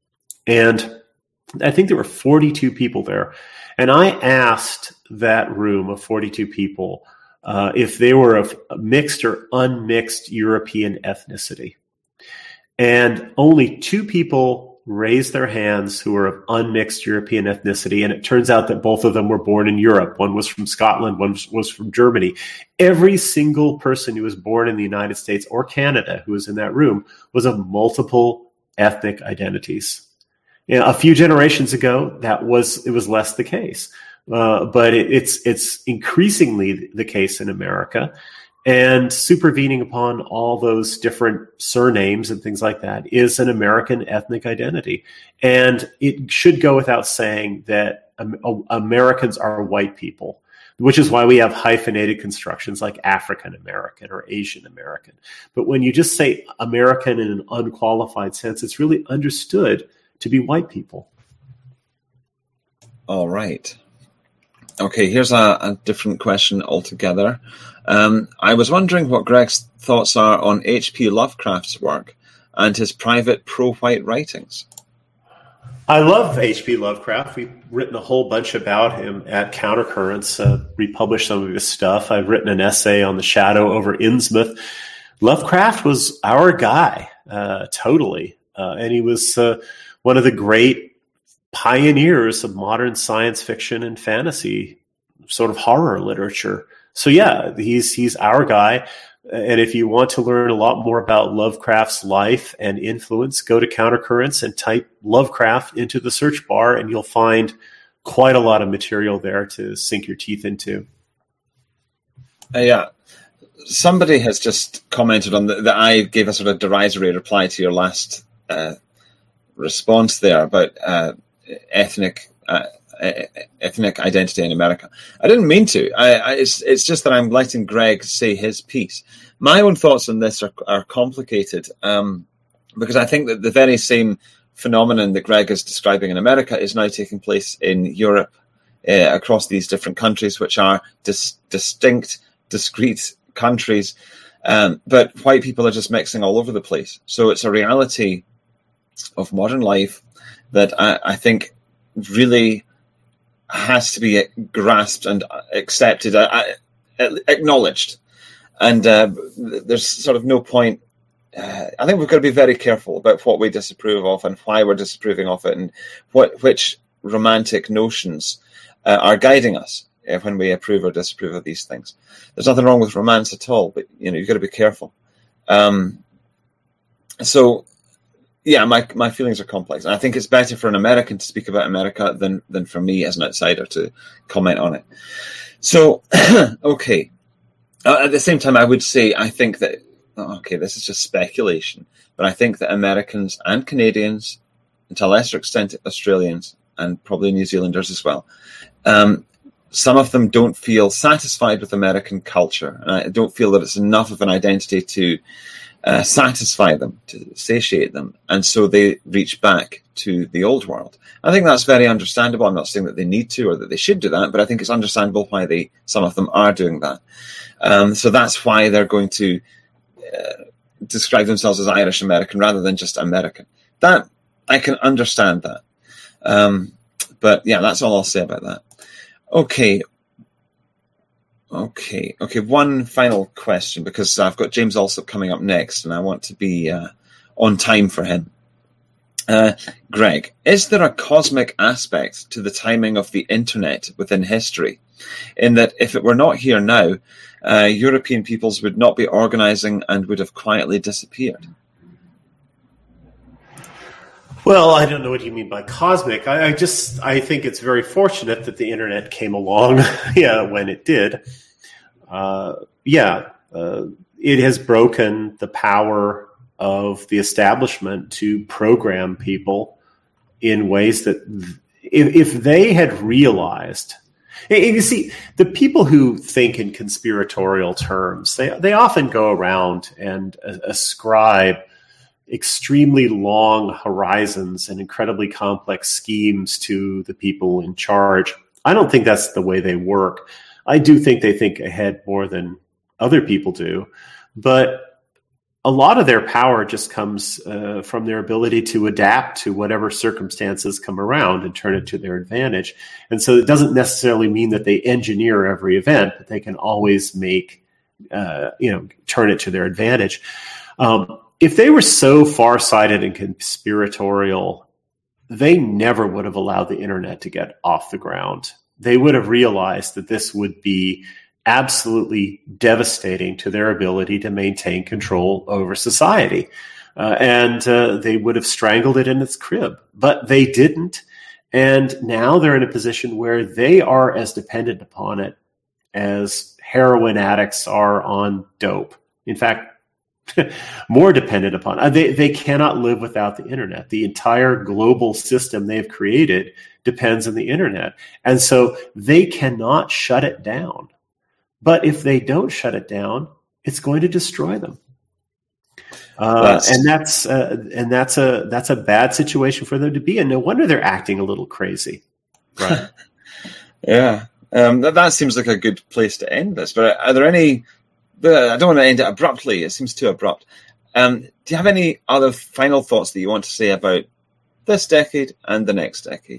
And I think there were forty-two people there. And I asked that room of forty-two people uh, if they were of mixed or unmixed European ethnicity. And only two people raised their hands who were of unmixed European ethnicity. And it turns out that both of them were born in Europe. One was from Scotland, one was from Germany. Every single person who was born in the United States or Canada who was in that room was of multiple ethnic identities. You know, a few generations ago, that was it was less the case, uh, but it, it's it's increasingly the case in America, and supervening upon all those different surnames and things like that is an American ethnic identity, and it should go without saying that um, Americans are white people, which is why we have hyphenated constructions like African American or Asian American. But when you just say American in an unqualified sense, it's really understood to be white people. All right. Okay, here's a, a different question altogether. Um, I was wondering what Greg's thoughts are on H P Lovecraft's work and his private pro-white writings. I love H P Lovecraft. We've written a whole bunch about him at Countercurrents, uh, republished some of his stuff. I've written an essay on the shadow over Innsmouth. Lovecraft was our guy, uh, totally. Uh, and he was uh, one of the great pioneers of modern science fiction and fantasy, sort of horror literature. So yeah, he's he's our guy. And if you want to learn a lot more about Lovecraft's life and influence, go to Countercurrents and type Lovecraft into the search bar, and you'll find quite a lot of material there to sink your teeth into. Uh, yeah. Somebody has just commented on the, that I gave a sort of derisory reply to your last uh, response there about uh, ethnic uh, ethnic identity in America. I didn't mean to. I, I, it's, it's just that I'm letting Greg say his piece. My own thoughts on this are, are complicated um, because I think that the very same phenomenon that Greg is describing in America is now taking place in Europe, uh, across these different countries, which are dis- distinct, discrete countries. Um, but white people are just mixing all over the place. So it's a reality of modern life that I, I think really has to be grasped and accepted, uh, acknowledged. And uh, there's sort of no point. Uh, I think we've got to be very careful about what we disapprove of and why we're disapproving of it, and what which romantic notions uh, are guiding us uh, when we approve or disapprove of these things. There's nothing wrong with romance at all, but you know you've got to be careful. Um, so, yeah, my my feelings are complex, and I think it's better for an American to speak about America than than for me as an outsider to comment on it. So, okay. Uh, at the same time, I would say I think that. Okay, this is just speculation, but I think that Americans and Canadians, and to a lesser extent Australians, and probably New Zealanders as well, um, some of them don't feel satisfied with American culture, and I don't feel that it's enough of an identity to uh, satisfy them, to satiate them, and so they reach back to the old world. I think that's very understandable. I'm not saying that they need to or that they should do that, but I think it's understandable why they some of them are doing that. Um, so that's why they're going to Uh, describe themselves as Irish American rather than just American. That I can understand that. Um, but yeah, that's all I'll say about that. Okay. Okay. Okay. One final question, because I've got James Alsop coming up next and I want to be uh, on time for him. Uh, Greg, is there a cosmic aspect to the timing of the internet within history? In that if it were not here now, uh, European peoples would not be organizing and would have quietly disappeared? Well, I don't know what you mean by cosmic. I, I just, I think it's very fortunate that the internet came along yeah, when it did. Uh, yeah, uh, it has broken the power of the establishment to program people in ways that if, if they had realized. And you see, the people who think in conspiratorial terms, they they often go around and ascribe extremely long horizons and incredibly complex schemes to the people in charge. I don't think that's the way they work. I do think they think ahead more than other people do, but a lot of their power just comes uh, from their ability to adapt to whatever circumstances come around and turn it to their advantage. And so it doesn't necessarily mean that they engineer every event, but they can always make, uh, you know, turn it to their advantage. Um, if they were so far-sighted and conspiratorial, they never would have allowed the internet to get off the ground. They would have realized that this would be absolutely devastating to their ability to maintain control over society. Uh, and uh, they would have strangled it in its crib, but they didn't. And now they're in a position where they are as dependent upon it as heroin addicts are on dope. In fact, more dependent upon it. They, they cannot live without the internet. The entire global system they've created depends on the internet. And so they cannot shut it down. But if they don't shut it down, it's going to destroy them, uh, that's, and that's uh, and that's a that's a bad situation for them to be in. No wonder they're acting a little crazy. Right? yeah, um, that, that seems like a good place to end this. But are there any? I don't want to end it abruptly. It seems too abrupt. Um, do you have any other final thoughts that you want to say about this decade and the next decade?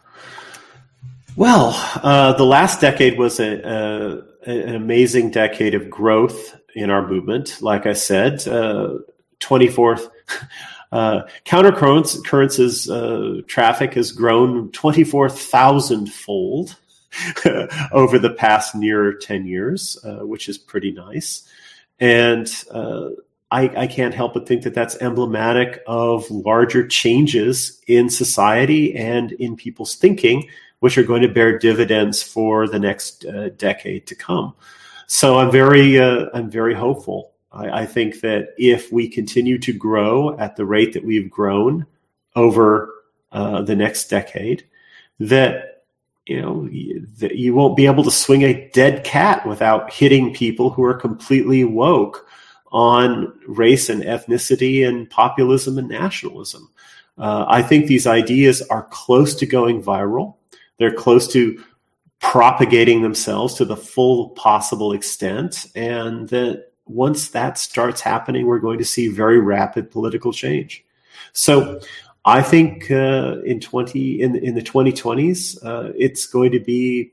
Well, uh, the last decade was a, a, an amazing decade of growth in our movement. Like I said, uh, twenty-fourth uh, Countercurrents' uh, traffic has grown twenty-four thousand fold over the past near ten years, uh, which is pretty nice. And uh, I, I can't help but think that that's emblematic of larger changes in society and in people's thinking, which are going to bear dividends for the next uh, decade to come. So I'm very, uh, I'm very hopeful. I, I think that if we continue to grow at the rate that we've grown over uh, the next decade, that you know, you, you won't be able to swing a dead cat without hitting people who are completely woke on race and ethnicity and populism and nationalism. Uh, I think these ideas are close to going viral. They're close to propagating themselves to the full possible extent. And that once that starts happening, we're going to see very rapid political change. So I think uh, in twenty in in the twenty twenties, uh, it's going to be.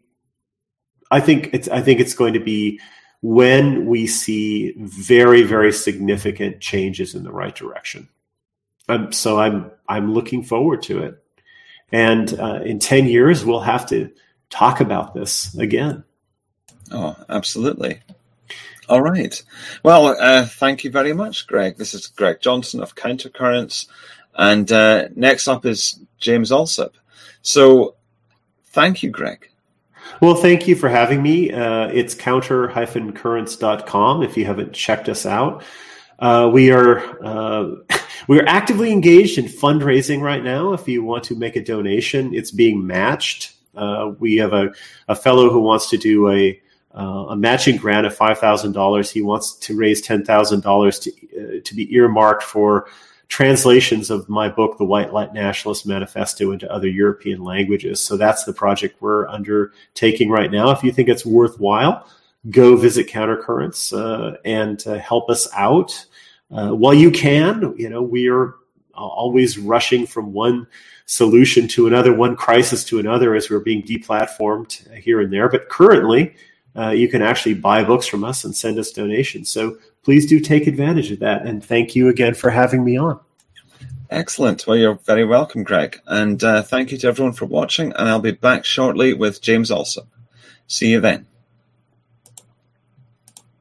I think it's. I think it's going to be when we see very, very significant changes in the right direction. Um, so I'm I'm looking forward to it, and uh, in ten years we'll have to talk about this again. Oh, absolutely. All right. Well, uh, thank you very much, Greg. This is Greg Johnson of Countercurrents. And uh, next up is James Allsop. So thank you, Greg. Well, thank you for having me. Uh, it's counter dash currents dot com if you haven't checked us out. Uh, we are uh, we are actively engaged in fundraising right now. If you want to make a donation, it's being matched. Uh, we have a, a fellow who wants to do a uh, a matching grant of five thousand dollars. He wants to raise ten thousand dollars to uh, to be earmarked for translations of my book, The White Light Nationalist Manifesto, into other European languages. So that's the project we're undertaking right now. If you think it's worthwhile, go visit Countercurrents uh, and uh, help us out uh, while you can. You know, we are always rushing from one solution to another, one crisis to another as we're being deplatformed here and there. But currently, uh, you can actually buy books from us and send us donations. So please do take advantage of that. And thank you again for having me on. Excellent. Well, you're very welcome, Greg. And uh, thank you to everyone for watching. And I'll be back shortly with James Allsop. See you then.